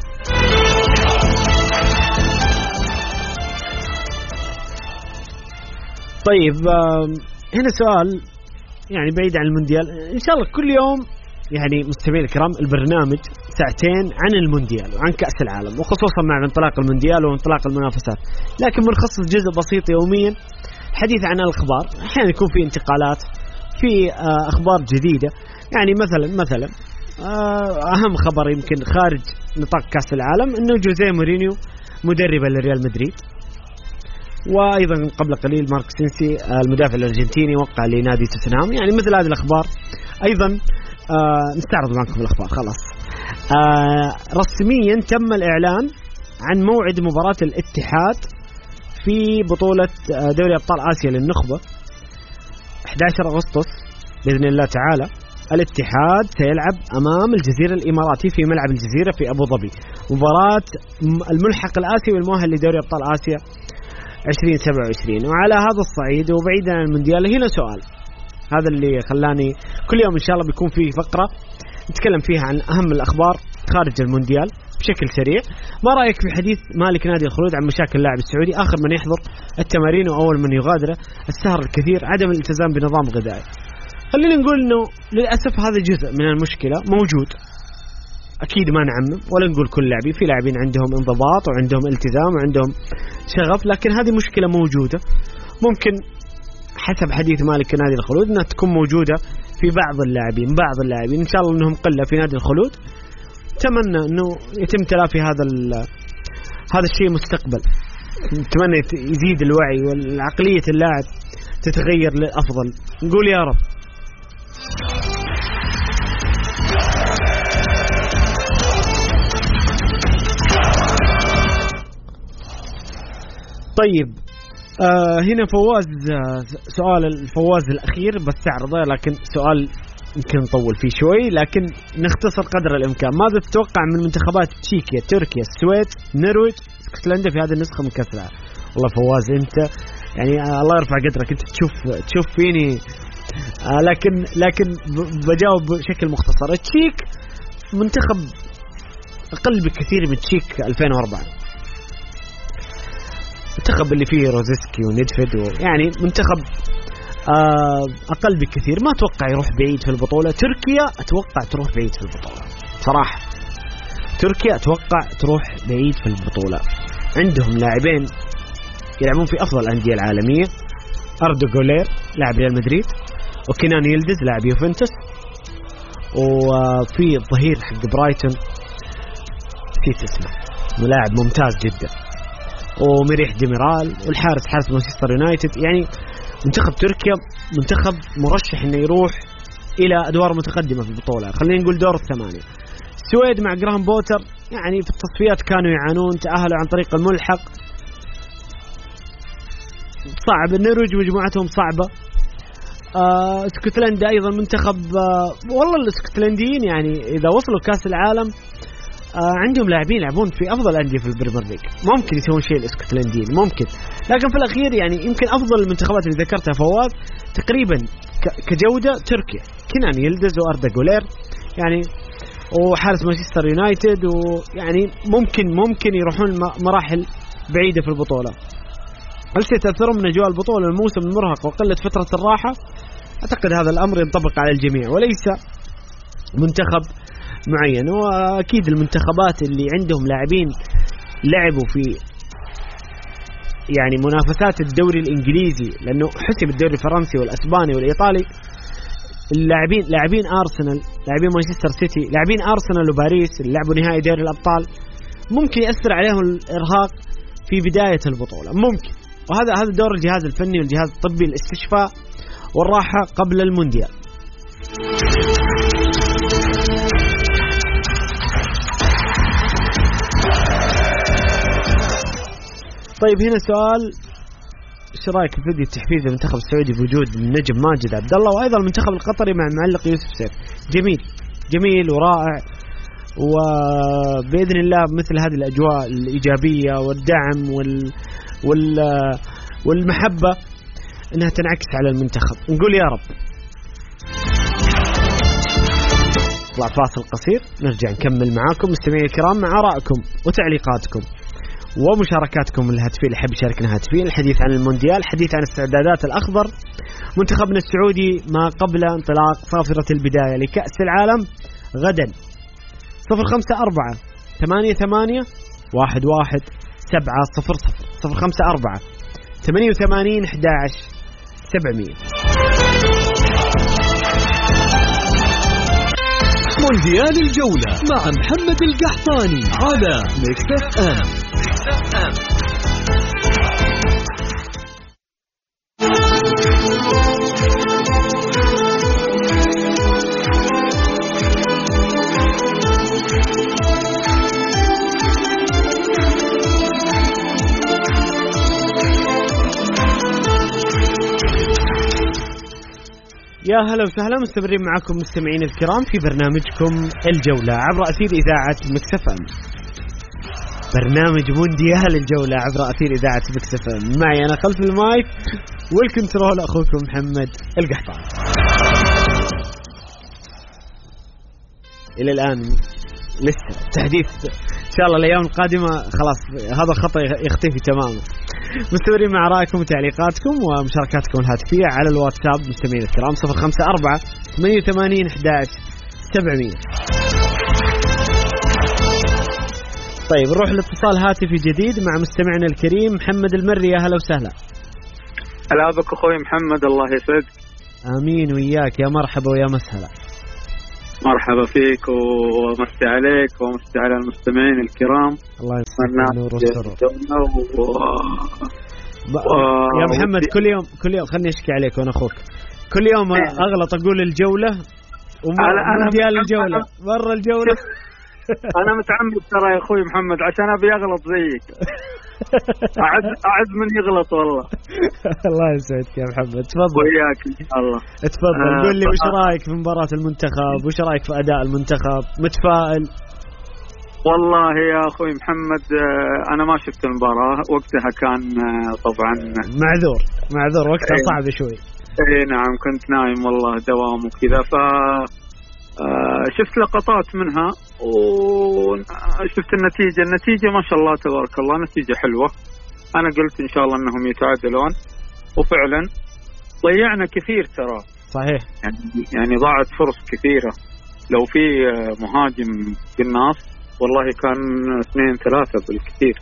طيب هنا سؤال يعني بعيد عن المونديال، إن شاء الله كل يوم يعني مستمعين الكرام البرنامج ساعتين عن المونديال وعن كأس العالم، وخصوصا مع انطلاق المونديال وانطلاق المنافسات، لكن بنخصص جزء بسيط يوميا حديث عن الأخبار. أحيانا يكون في انتقالات، في أخبار جديدة، يعني مثلا مثلا أهم خبر يمكن خارج نطاق كأس العالم إنه جوزيه مورينيو مدربا لريال مدريد، وأيضا قبل قليل مارك سينسي المدافع الأرجنتيني وقع لنادي توتنهام. يعني مثل هذه الأخبار. أيضا آه نستعرض معكم الأخبار. خلاص آه رسميا تم الإعلان عن موعد مباراة الاتحاد في بطولة دوري أبطال آسيا للنخبة أحد عشر أغسطس بإذن الله تعالى. الاتحاد سيلعب أمام الجزيرة الإماراتي في ملعب الجزيرة في أبو ظبي، مباراة الملحق الآسيوي المؤهل لدوري أبطال آسيا عشرين سبعة وعشرين. وعلى هذا الصعيد وبعيدا عن المونديال، هنا سؤال هذا اللي خلاني كل يوم إن شاء الله بيكون فيه فقرة نتكلم فيها عن أهم الأخبار خارج المونديال بشكل سريع. ما رأيك في حديث مالك نادي الخلود عن مشاكل اللاعب السعودي، آخر من يحضر التمارين وأول من يغادره، السهر الكثير، عدم الالتزام بنظام غذائي؟ خلينا نقول إنه للأسف هذا جزء من المشكلة موجود، أكيد ما نعمم ولا نقول كل لاعبين، في لاعبين عندهم انضباط وعندهم التزام وعندهم شغف، لكن هذه مشكلة موجودة. ممكن حسب حديث مالك نادي الخلود أنها تكون موجودة في بعض اللاعبين بعض اللاعبين إن شاء الله أنهم قلة في نادي الخلود. أتمنى أنه يتم تلافي هذا هذا الشيء مستقبل. أتمنى يزيد الوعي والعقلية اللاعب تتغير للأفضل. نقول يا رب. طيب آه هنا فواز، آه سؤال الفواز الأخير بستعرضه، لكن سؤال يمكن نطول فيه شوي لكن نختصر قدر الإمكان. ماذا تتوقع من منتخبات تشيكيا، تركيا، السويد، النرويج، اسكتلندا في هذه النسخة من كأس العالم؟ والله فواز أنت يعني آه الله يرفع قدرك، أنت تشوف تشوف فيني آه لكن لكن بجاوب بشكل مختصر. التشيك منتخب أقل بكثير من تشيك ألفين وأربعة، منتخب اللي فيه روزيسكي وندفد و... يعني منتخب آه أقل بكثير. ما أتوقع يروح بعيد في البطولة. تركيا أتوقع تروح بعيد في البطولة صراحة. تركيا أتوقع تروح بعيد في البطولة. عندهم لاعبين يلعبون في أفضل الأندية العالمية، أردو غولير لاعب ريال مدريد، وكينان يلدز لاعب يوفنتوس، وفي الظهير حق برايتون نسيت اسمه ملاعب ممتاز جدا، ومريح ديميرال، والحارس حارس مانشستر يونايتد. يعني منتخب تركيا منتخب مرشح انه يروح الى ادوار متقدمه في البطوله، خلينا نقول دور الثمانيه. السويد مع جراهام بوتر يعني في التصفيات كانوا يعانون، تاهلوا عن طريق الملحق، صعب. النرويج مجموعتهم صعبه. آه، اسكتلندا ايضا منتخب آه، والله الاسكتلنديين يعني اذا وصلوا كاس العالم آه عندهم لاعبين يلعبون في افضل الانديه في البريمير ليج، ممكن يسوون شيء الاسكتلنديين ممكن، لكن في الاخير يعني يمكن افضل المنتخبات اللي ذكرتها فواز تقريبا كجوده تركيا، كينان يلدز واردا غولير يعني، وحارس مانشستر يونايتد، ويعني ممكن ممكن يروحون مراحل بعيده في البطوله. هل سيتاثرون من اجواء البطوله الموسم المرهق وقله فتره الراحه؟ اعتقد هذا الامر ينطبق على الجميع وليس منتخب معين. واكيد المنتخبات اللي عندهم لاعبين لعبوا في يعني منافسات الدوري الانجليزي، لانه حسب الدوري الفرنسي والاسباني والايطالي، اللاعبين لاعبين ارسنال، لاعبين مانشستر سيتي، لاعبين ارسنال وباريس اللي لعبوا نهائي دوري الابطال، ممكن ياثر عليهم الارهاق في بدايه البطوله ممكن. وهذا هذا دور الجهاز الفني والجهاز الطبي، الاستشفاء والراحه قبل المونديال. طيب هنا سؤال، ايش رايك في فيديو تحفيز المنتخب السعودي بوجود النجم ماجد عبد الله وايضا المنتخب القطري مع المعلق يوسف سيف؟ جميل جميل ورائع، وباذن الله مثل هذه الاجواء الايجابيه والدعم وال وال والمحبه انها تنعكس على المنتخب. نقول يا رب. نطلع فاصل قصير نرجع نكمل معاكم مستمعي الكرام مع آرائكم وتعليقاتكم ومشاركاتكم الهاتفية اللي حاب يشاركنا هاتفيا. الحديث عن المونديال، الحديث عن استعدادات الأخضر، منتخبنا السعودي ما قبل انطلاق صافرة البداية لكأس العالم غدا. صفر خمسة أربعة ثمانية ثمانية واحد واحد سبعة صفر صفر صفر خمسة أربعة ثمانية وثمانين أحد عشر سبعمية.
مونديال الجولة مع محمد القحطاني على ميكس اف ام.
يا هلا وسهلا، مستمرين معكم مستمعين الكرام في برنامجكم الجولة عبر أثير إذاعة ميكس اف ام. برنامج مونديال الجولة عبر أثير إذاعة ميكس اف ام، معي أنا خلف المايك والكنترول أخوكم محمد القحطاني. إلى الآن لسه تحديث، إن شاء الله الأيام القادمة خلاص هذا الخطأ يختفي تماما. مستمرين مع رأيكم وتعليقاتكم ومشاركاتكم الهاتفية على الواتساب مستمعين الكرام صفر خمسة أربعة ثمانية وثمانين أحد عشر سبعمية. طيب نروح لاتصال هاتفي جديد مع مستمعنا الكريم محمد المري. يا هلا وسهلا.
هلا بك أخوي محمد، الله يسعدك.
آمين وياك، يا مرحبا ويا مسهلا.
مرحبا فيك ومسي عليك ومسي على المستمعين الكرام.
الله يسعدك النور والسرور. يا محمد كل يوم كل يوم خلني اشكي عليك وانا اخوك، كل يوم اغلط اقول الجوله ومونديال الجوله برا الجوله.
انا متعمد ترى يا اخوي محمد عشان ابي اغلط زيك. اعد اعد من يغلط والله.
الله يسعدك يا محمد، تفضل.
وياك ان شاء الله.
تفضل آه قول لي وش رايك في مباراه المنتخب، وش رايك في اداء المنتخب؟ متفائل؟
والله يا اخوي محمد انا ما شفت المباراه، وقتها كان طبعا
معذور معذور وقتها ايه صعب شوي.
اي نعم كنت نايم والله دوام وكذا، ف شفت لقطات منها وشفت النتيجه. النتيجه ما شاء الله تبارك الله نتيجه حلوه. انا قلت ان شاء الله انهم يتعادلون، وفعلا ضيعنا كثير ترى.
صحيح،
يعني يعني ضاعت فرص كثيره. لو في مهاجم بالناس والله كان اثنين ثلاثة بالكثير.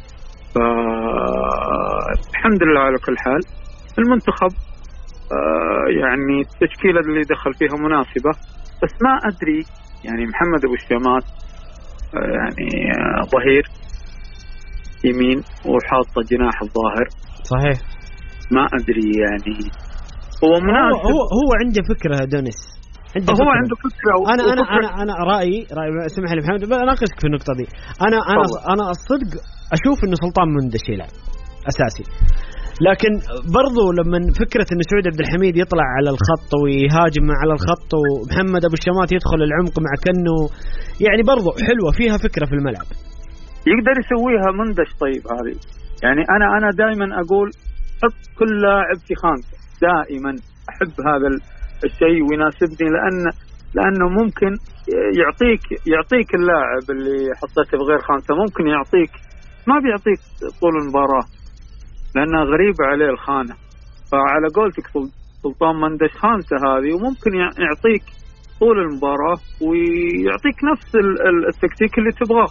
فالحمد لله على كل حال. المنتخب يعني التشكيلة اللي دخل فيها مناسبة، بس ما أدري يعني محمد أبو الشمات يعني ظهير يمين وحاطة جناح الظاهر.
صحيح،
ما أدري يعني هو مناسب.
هو هو عنده فكرة دونيس، عنده
هو
فكرة.
عنده فكرة.
أنا أنا أنا أنا رأيي رأي سمح لي محمد بناقشك في النقطة دي. أنا أنا طبعا. أنا الصدق أشوف إنه سلطان مندش يلعب أساسي، لكن برضو لما فكرة إن سعود عبد الحميد يطلع على الخط ويهاجم على الخط ومحمد أبو الشمات يدخل العمق مع كنه، يعني برضو حلوة فيها فكرة في الملعب
يقدر يسويها مندش. طيب هذه يعني أنا أنا دائما أقول حط كل لاعب في خانته، دائما أحب هذا الشيء ويناسبني، لأن لأنه ممكن يعطيك يعطيك اللاعب اللي حطيته بغير خانته ممكن يعطيك ما بيعطيك طول المباراة لأنها غريبة عليه الخانة. فعلى قولتك سلطان مندش خانته هذه وممكن يعطيك طول المباراة ويعطيك نفس التكتيك اللي تبغاه.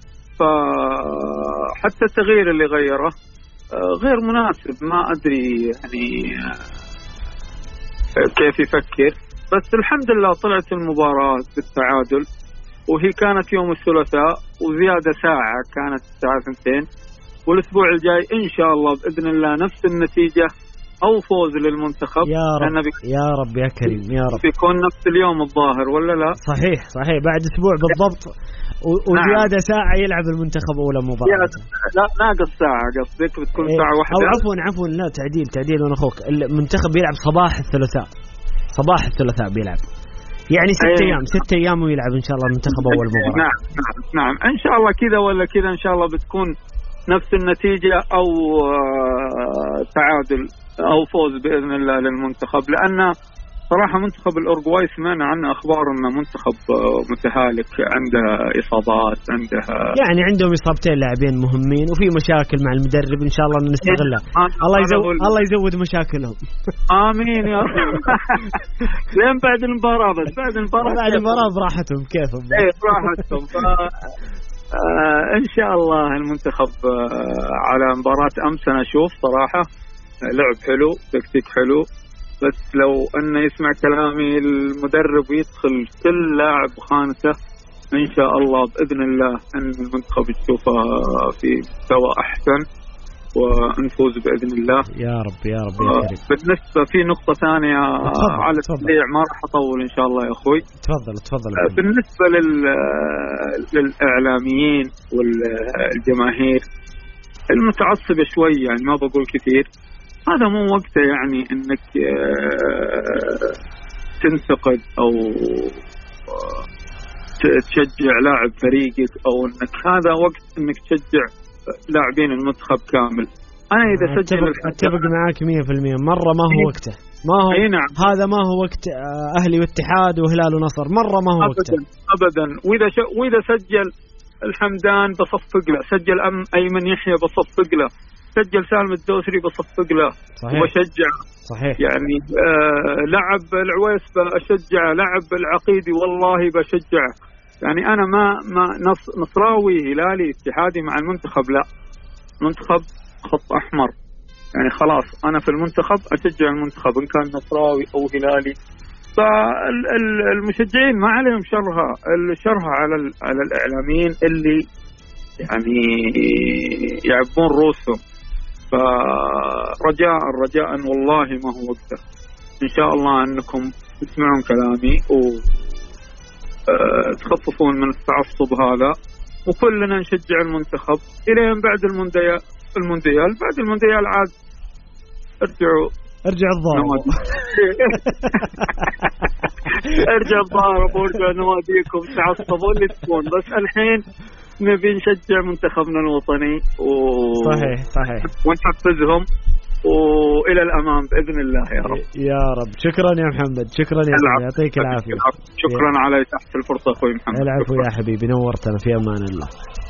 فحتى التغيير اللي غيره غير مناسب، ما أدري يعني كيف يفكر. بس الحمد لله طلعت المباراة بالتعادل، وهي كانت يوم الثلاثاء وزيادة ساعة كانت الساعة اثنتين، والأسبوع الجاي إن شاء الله بإذن الله نفس النتيجة أو فوز للمنتخب.
يا رب بك... يا رب يا كريم يا رب
بيكون نفس اليوم الظاهر ولا لا؟
صحيح صحيح، بعد أسبوع بالضبط و... وزيادة نعم. ساعة يلعب المنتخب أولى مباراة.
لا ناقص ساعة قصدك بتكون إيه. ساعة واحدة
أو عفوا عفوا لا تعديل تعديل وأنا أخوك. المنتخب يلعب صباح الثلاثاء، صباح الثلاثاء بيلعب يعني ست أيه. أيام ست أيام ويلعب إن شاء الله المنتخب أول مباراة.
نعم نعم نعم إن شاء الله كذا ولا كذا إن شاء الله بتكون نفس النتيجة أو تعادل أو فوز بإذن الله للمنتخب. لأن صراحة منتخب الأورجواي سمعنا عنه أخبار أنه منتخب متهالك، عنده إصابات، عنده
يعني عندهم إصابتين لاعبين مهمين وفي مشاكل مع المدرب. إن شاء الله نستغلها. الله يزود الله يزود مشاكلهم.
آمين يا رب. لين بعد المباراة بس بعد المباراة
بعد المباراة براحتهم كيفهم.
إيه براحتهم. آه إن شاء الله المنتخب آه على مباراة أمس أنا أشوف صراحة لعب حلو، تكتيك حلو، بس لو أنه يسمع كلامي المدرب ويدخل كل لاعب خانته إن شاء الله بإذن الله أن المنتخب يشوفه في مستوى أحسن ونفوز بإذن الله
يا رب يا رب يا كريم.
بالنسبة في نقطة ثانية على التسريع ما راح أطول إن شاء الله يا أخوي.
تفضل تفضل.
بالنسبة لل... للإعلاميين والجماهير المتعصبة شوي يعني ما بقول كثير، هذا مو وقته يعني إنك تنتقد أو تشجع لاعب فريقك، أو إنك هذا وقت إنك تشجع لاعبين المنتخب كامل. أنا إذا سجل
أتفق معاك مية في المية مرة ما هو وقته، ما هو
نعم.
هذا ما هو وقت أهلي واتحاد وهلال ونصر، مرة ما هو
أبداً
وقته
أبدا. وإذا ش... وإذا سجل الحمدان بصفق له، سجل أم أيمن يحيى بصفق له، سجل سالم الدوسري بصفق له وبشجع.
صحيح.
يعني آه لعب العويس بشجع، لعب العقيدي والله بشجع. يعني أنا ما ما نص نصراوي هلالي اتحادي مع المنتخب، لا منتخب خط أحمر يعني خلاص أنا في المنتخب أشجع المنتخب إن كان نصراوي أو هلالي. فالمشجعين ما عليهم شرها، الشرها على على الإعلاميين اللي يعني يعبون روسهم. فرجاء رجاء والله ما هو وقته. إن شاء الله أنكم تسمعون كلامي وتخففون من التعصب هذا، وكلنا نشجع المنتخب إلين بعد المونديال. المونديال بعد المونديال عاد ارجعوا
ارجع الضارب
ارجع الضارب وارجع نواديكم تعصبوا اللي تكون، بس الحين نبي نشجع منتخبنا الوطني و...
صحيح صحيح
ونحفزهم وإلى الأمام بإذن الله يا رب.
يا رب. شكرا يا محمد، شكرا يا محمد، يعطيك العافية.
شكرا يا. على تحت الفرصة أخوي محمد.
العفو يا حبيبي، نورتنا، في أمان الله.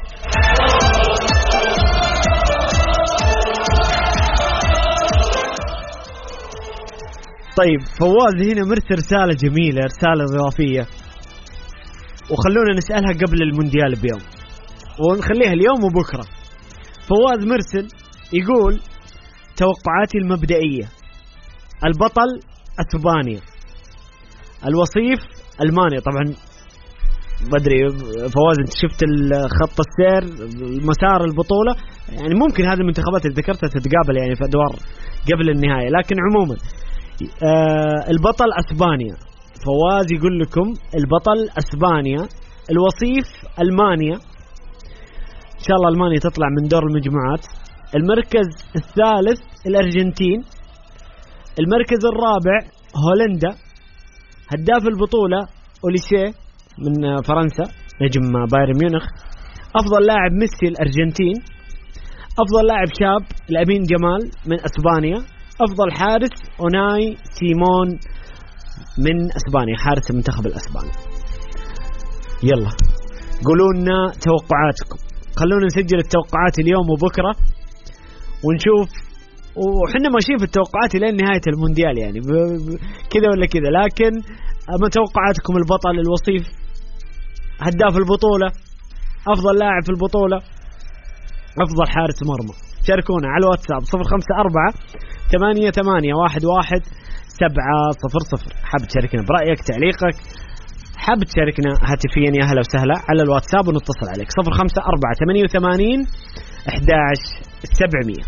طيب فواز هنا مرسل رسالة جميلة، رسالة إضافية، وخلونا نسألها قبل المونديال بيوم ونخليها اليوم وبكرة. فواز مرسل يقول توقعاتي المبدئية: البطل أسبانيا، الوصيف ألمانيا. طبعا بدري فواز انت شفت خط السير مسار البطولة، يعني ممكن هذه المنتخبات اللي ذكرتها تتقابل يعني في أدوار قبل النهاية، لكن عموما آه البطل أسبانيا. فواز يقول لكم البطل أسبانيا، الوصيف ألمانيا، إن شاء الله ألمانيا تطلع من دور المجموعات. المركز الثالث الأرجنتين، المركز الرابع هولندا، هداف البطولة أوليسيه من فرنسا نجم بايرن ميونخ، أفضل لاعب ميسي الأرجنتين، أفضل لاعب شاب لامين جمال من أسبانيا، أفضل حارس أوناي سيمون من أسبانيا، حارس المنتخب الأسباني. يلا قولوا لنا توقعاتكم، خلونا نسجل التوقعات اليوم وبكرة ونشوف، وحنا ماشيين في التوقعات لين نهاية المونديال يعني كذا ولا كذا. لكن ما توقعاتكم البطل، الوصيف، هداف البطولة، أفضل لاعب في البطولة، أفضل حارس مرمى؟ شاركونا على الواتساب صفر خمسة أربعة ثمانية ثمانية واحد واحد سبعة صفر صفر. حاب تشاركنا برأيك، تعليقك، حاب تشاركنا هاتفيا يا هلا وسهلا على الواتساب ونتصل عليك صفر خمسة أربعة ثمانية ثمانين أحد عشر سبعمية.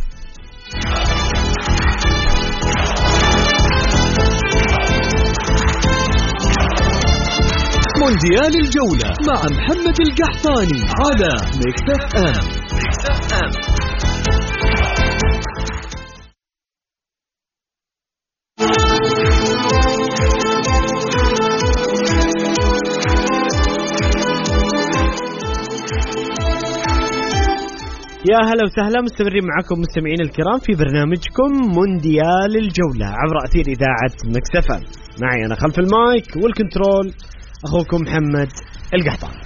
مونديال الجولة مع محمد القحطاني على ميكس اف ام. ميكس اف ام.
يا هلا وسهلا، مستمرين معكم مستمعين الكرام في برنامجكم مونديال الجولة عبر أثير إذاعة ميكس اف ام. معي أنا خلف المايك والكنترول أخوكم محمد القحطاني.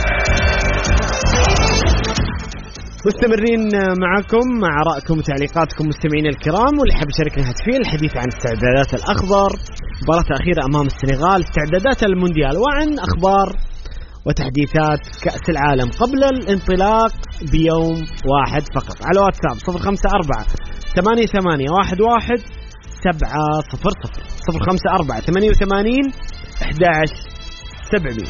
مستمرين معكم مع آرائكم وتعليقاتكم مستمعين الكرام، واللي حاب يشاركنا هاتفيا الحديث عن استعدادات الأخضر، مباراة الأخيرة أمام السنغال، استعدادات المونديال، وعن أخبار وتحديثات كأس العالم قبل الانطلاق بيوم واحد فقط. على واتساب صفر خمسة أربعة ثمانية ثمانية واحد واحد سبعة صفر صفر صفر خمسة أربعة ثمانية ثمانين أحد عشر سبعمية.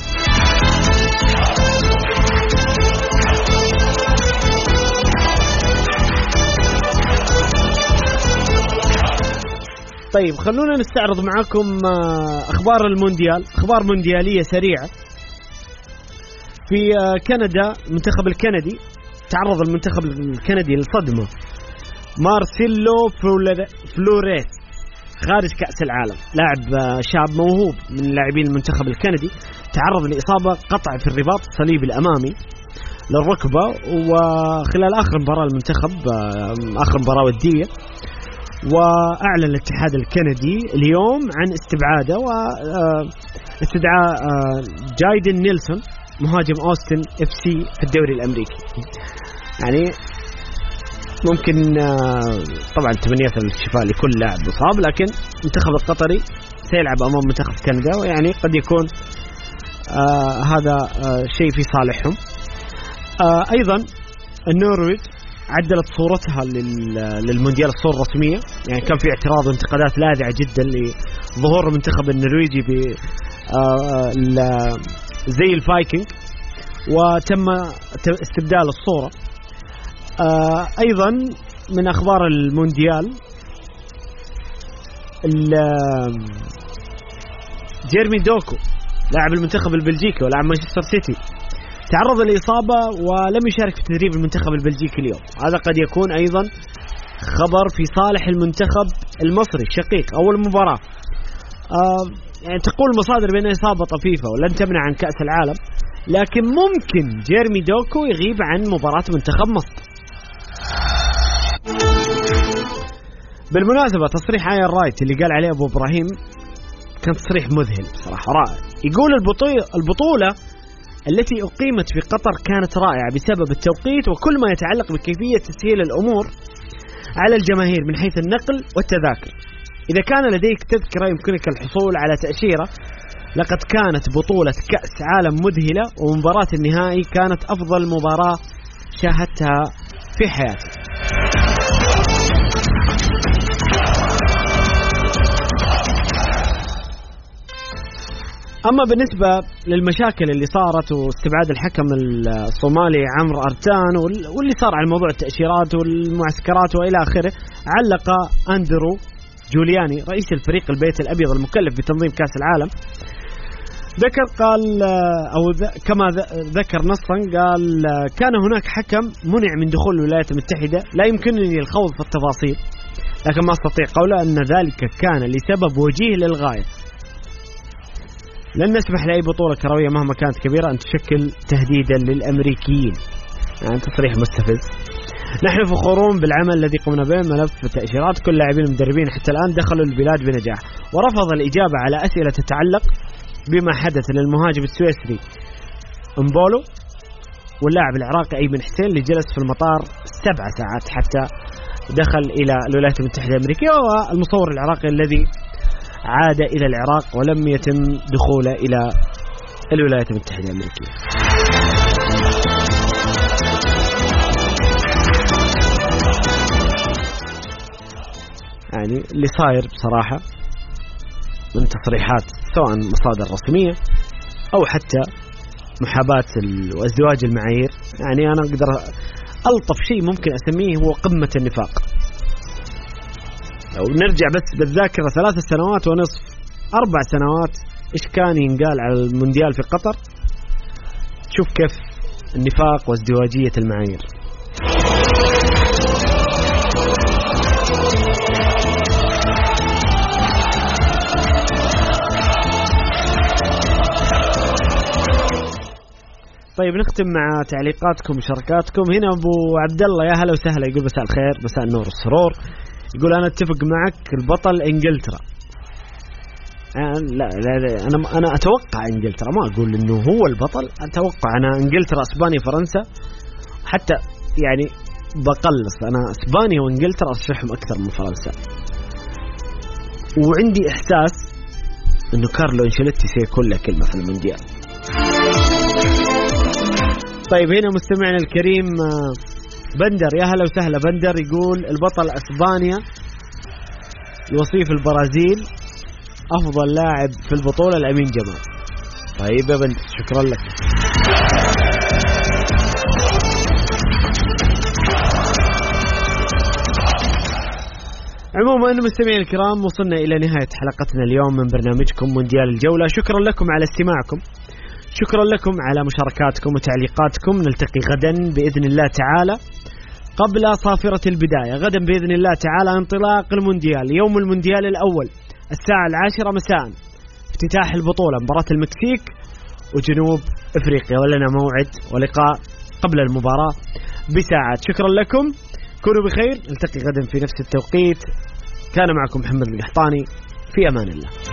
طيب خلونا نستعرض معكم أخبار المونديال، أخبار مونديالية سريعة. في كندا المنتخب الكندي تعرض المنتخب الكندي لصدمة، مارسيلو فلوريس خارج كأس العالم، لاعب شاب موهوب من لاعبين المنتخب الكندي تعرض لإصابة قطع في الرباط الصليبي الأمامي للركبة، وخلال آخر مباراة المنتخب آخر مباراة ودية، وأعلن الاتحاد الكندي اليوم عن استبعاده واستدعاء جايدن نيلسون مهاجم أوستن اف سي في الدوري الأمريكي. يعني ممكن طبعا تمنيات الشفاء لكل لاعب مصاب، لكن المنتخب القطري سيلعب أمام منتخب كندا، ويعني قد يكون آه هذا آه شيء في صالحهم. آه أيضا النرويج عدلت صورتها للمونديال، الصورة الرسمية، يعني كان في اعتراض وانتقادات لاذعة جدا لظهور المنتخب النرويجي ب آه زي الفايكنج، وتم استبدال الصورة. آه أيضا من أخبار المونديال، جيرمي دوكو لاعب المنتخب البلجيكي ولاعب مانشستر سيتي تعرض للإصابة ولم يشارك في تدريب المنتخب البلجيكي اليوم. هذا قد يكون أيضا خبر في صالح المنتخب المصري الشقيق أول مباراة. آه يعني تقول مصادر بأن إصابة طفيفة ولن تمنع عن كأس العالم، لكن ممكن جيرمي دوكو يغيب عن مباراة منتخب مصر. بالمناسبة تصريح آيان رايت اللي قال عليه أبو إبراهيم كان تصريح مذهل بصراحة رائع. يقول البطولة التي أقيمت في قطر كانت رائعة بسبب التوقيت وكل ما يتعلق بكيفية تسهيل الأمور على الجماهير من حيث النقل والتذاكر. إذا كان لديك تذكرة يمكنك الحصول على تأشيرة. لقد كانت بطولة كأس عالم مذهلة ومباراة النهائي كانت أفضل مباراة شاهدتها في حياتي. أما بالنسبة للمشاكل اللي صارت واستبعاد الحكم الصومالي عمرو أرتان واللي صار على موضوع التأشيرات والمعسكرات وإلى آخره، علق أندرو جولياني رئيس الفريق البيت الأبيض المكلف بتنظيم كأس العالم، ذكر قال أو كما ذكر نصا قال كان هناك حكم منع من دخول الولايات المتحدة، لا يمكنني الخوض في التفاصيل لكن ما أستطيع قوله أن ذلك كان لسبب وجيه للغاية. لن نسمح لأي بطولة كروية مهما كانت كبيرة أن تشكل تهديدا للأمريكيين. يعني تصريح مستفز. نحن فخورون بالعمل الذي قمنا به ملف التأشيرات، كل لاعبين المدربين حتى الآن دخلوا البلاد بنجاح. ورفض الإجابة على أسئلة تتعلق بما حدث للمهاجم السويسري امبولو واللاعب العراقي أيمن حسين اللي جلس في المطار سبع ساعات حتى دخل إلى الولايات المتحدة الأمريكية، والمصور العراقي الذي عاد إلى العراق ولم يتم دخوله إلى الولايات المتحدة الأمريكية. يعني اللي صاير بصراحة من تصريحات سواء مصادر رسمية أو حتى محاباة وازدواج المعايير، يعني أنا أقدر ألطف شيء ممكن أسميه هو قمة النفاق. لو نرجع بس بالذاكرة ثلاث سنوات ونصف أربع سنوات إيش كان ينقال على المونديال في قطر، شوف كيف النفاق وازدواجية المعايير. طيب نختم مع تعليقاتكم ومشاركاتكم. هنا أبو عبد الله يا هلا وسهلا، يقول مساء الخير مساء النور والسرور. يقول أنا أتفق معك البطل إنجلترا. لا, لا, لا أنا أنا أتوقع إنجلترا، ما أقول إنه هو البطل، أتوقع أنا إنجلترا إسبانيا فرنسا، حتى يعني بقلص أنا إسبانيا وإنجلترا أرشحهم أكثر من فرنسا. وعندي إحساس إنه كارلو أنشيلوتي سيكون له كلمة في المونديال. طيب هنا مستمعنا الكريم بندر يا هلا وسهلا بندر، يقول البطل اسبانيا، الوصيف البرازيل، افضل لاعب في البطولة الامين جمال. طيب يا بندر شكرا لك. عموما مستمعين الكرام وصلنا الى نهاية حلقتنا اليوم من برنامجكم مونديال الجولة. شكرا لكم على استماعكم، شكرا لكم على مشاركاتكم وتعليقاتكم. نلتقي غدا بإذن الله تعالى قبل صافرة البداية. غدا بإذن الله تعالى انطلاق المونديال، يوم المونديال الأول الساعة العاشرة مساء، افتتاح البطولة مباراة المكسيك وجنوب أفريقيا، ولنا موعد ولقاء قبل المباراة بساعات. شكرا لكم، كونوا بخير، نلتقي غدا في نفس التوقيت. كان معكم محمد القحطاني، في أمان الله.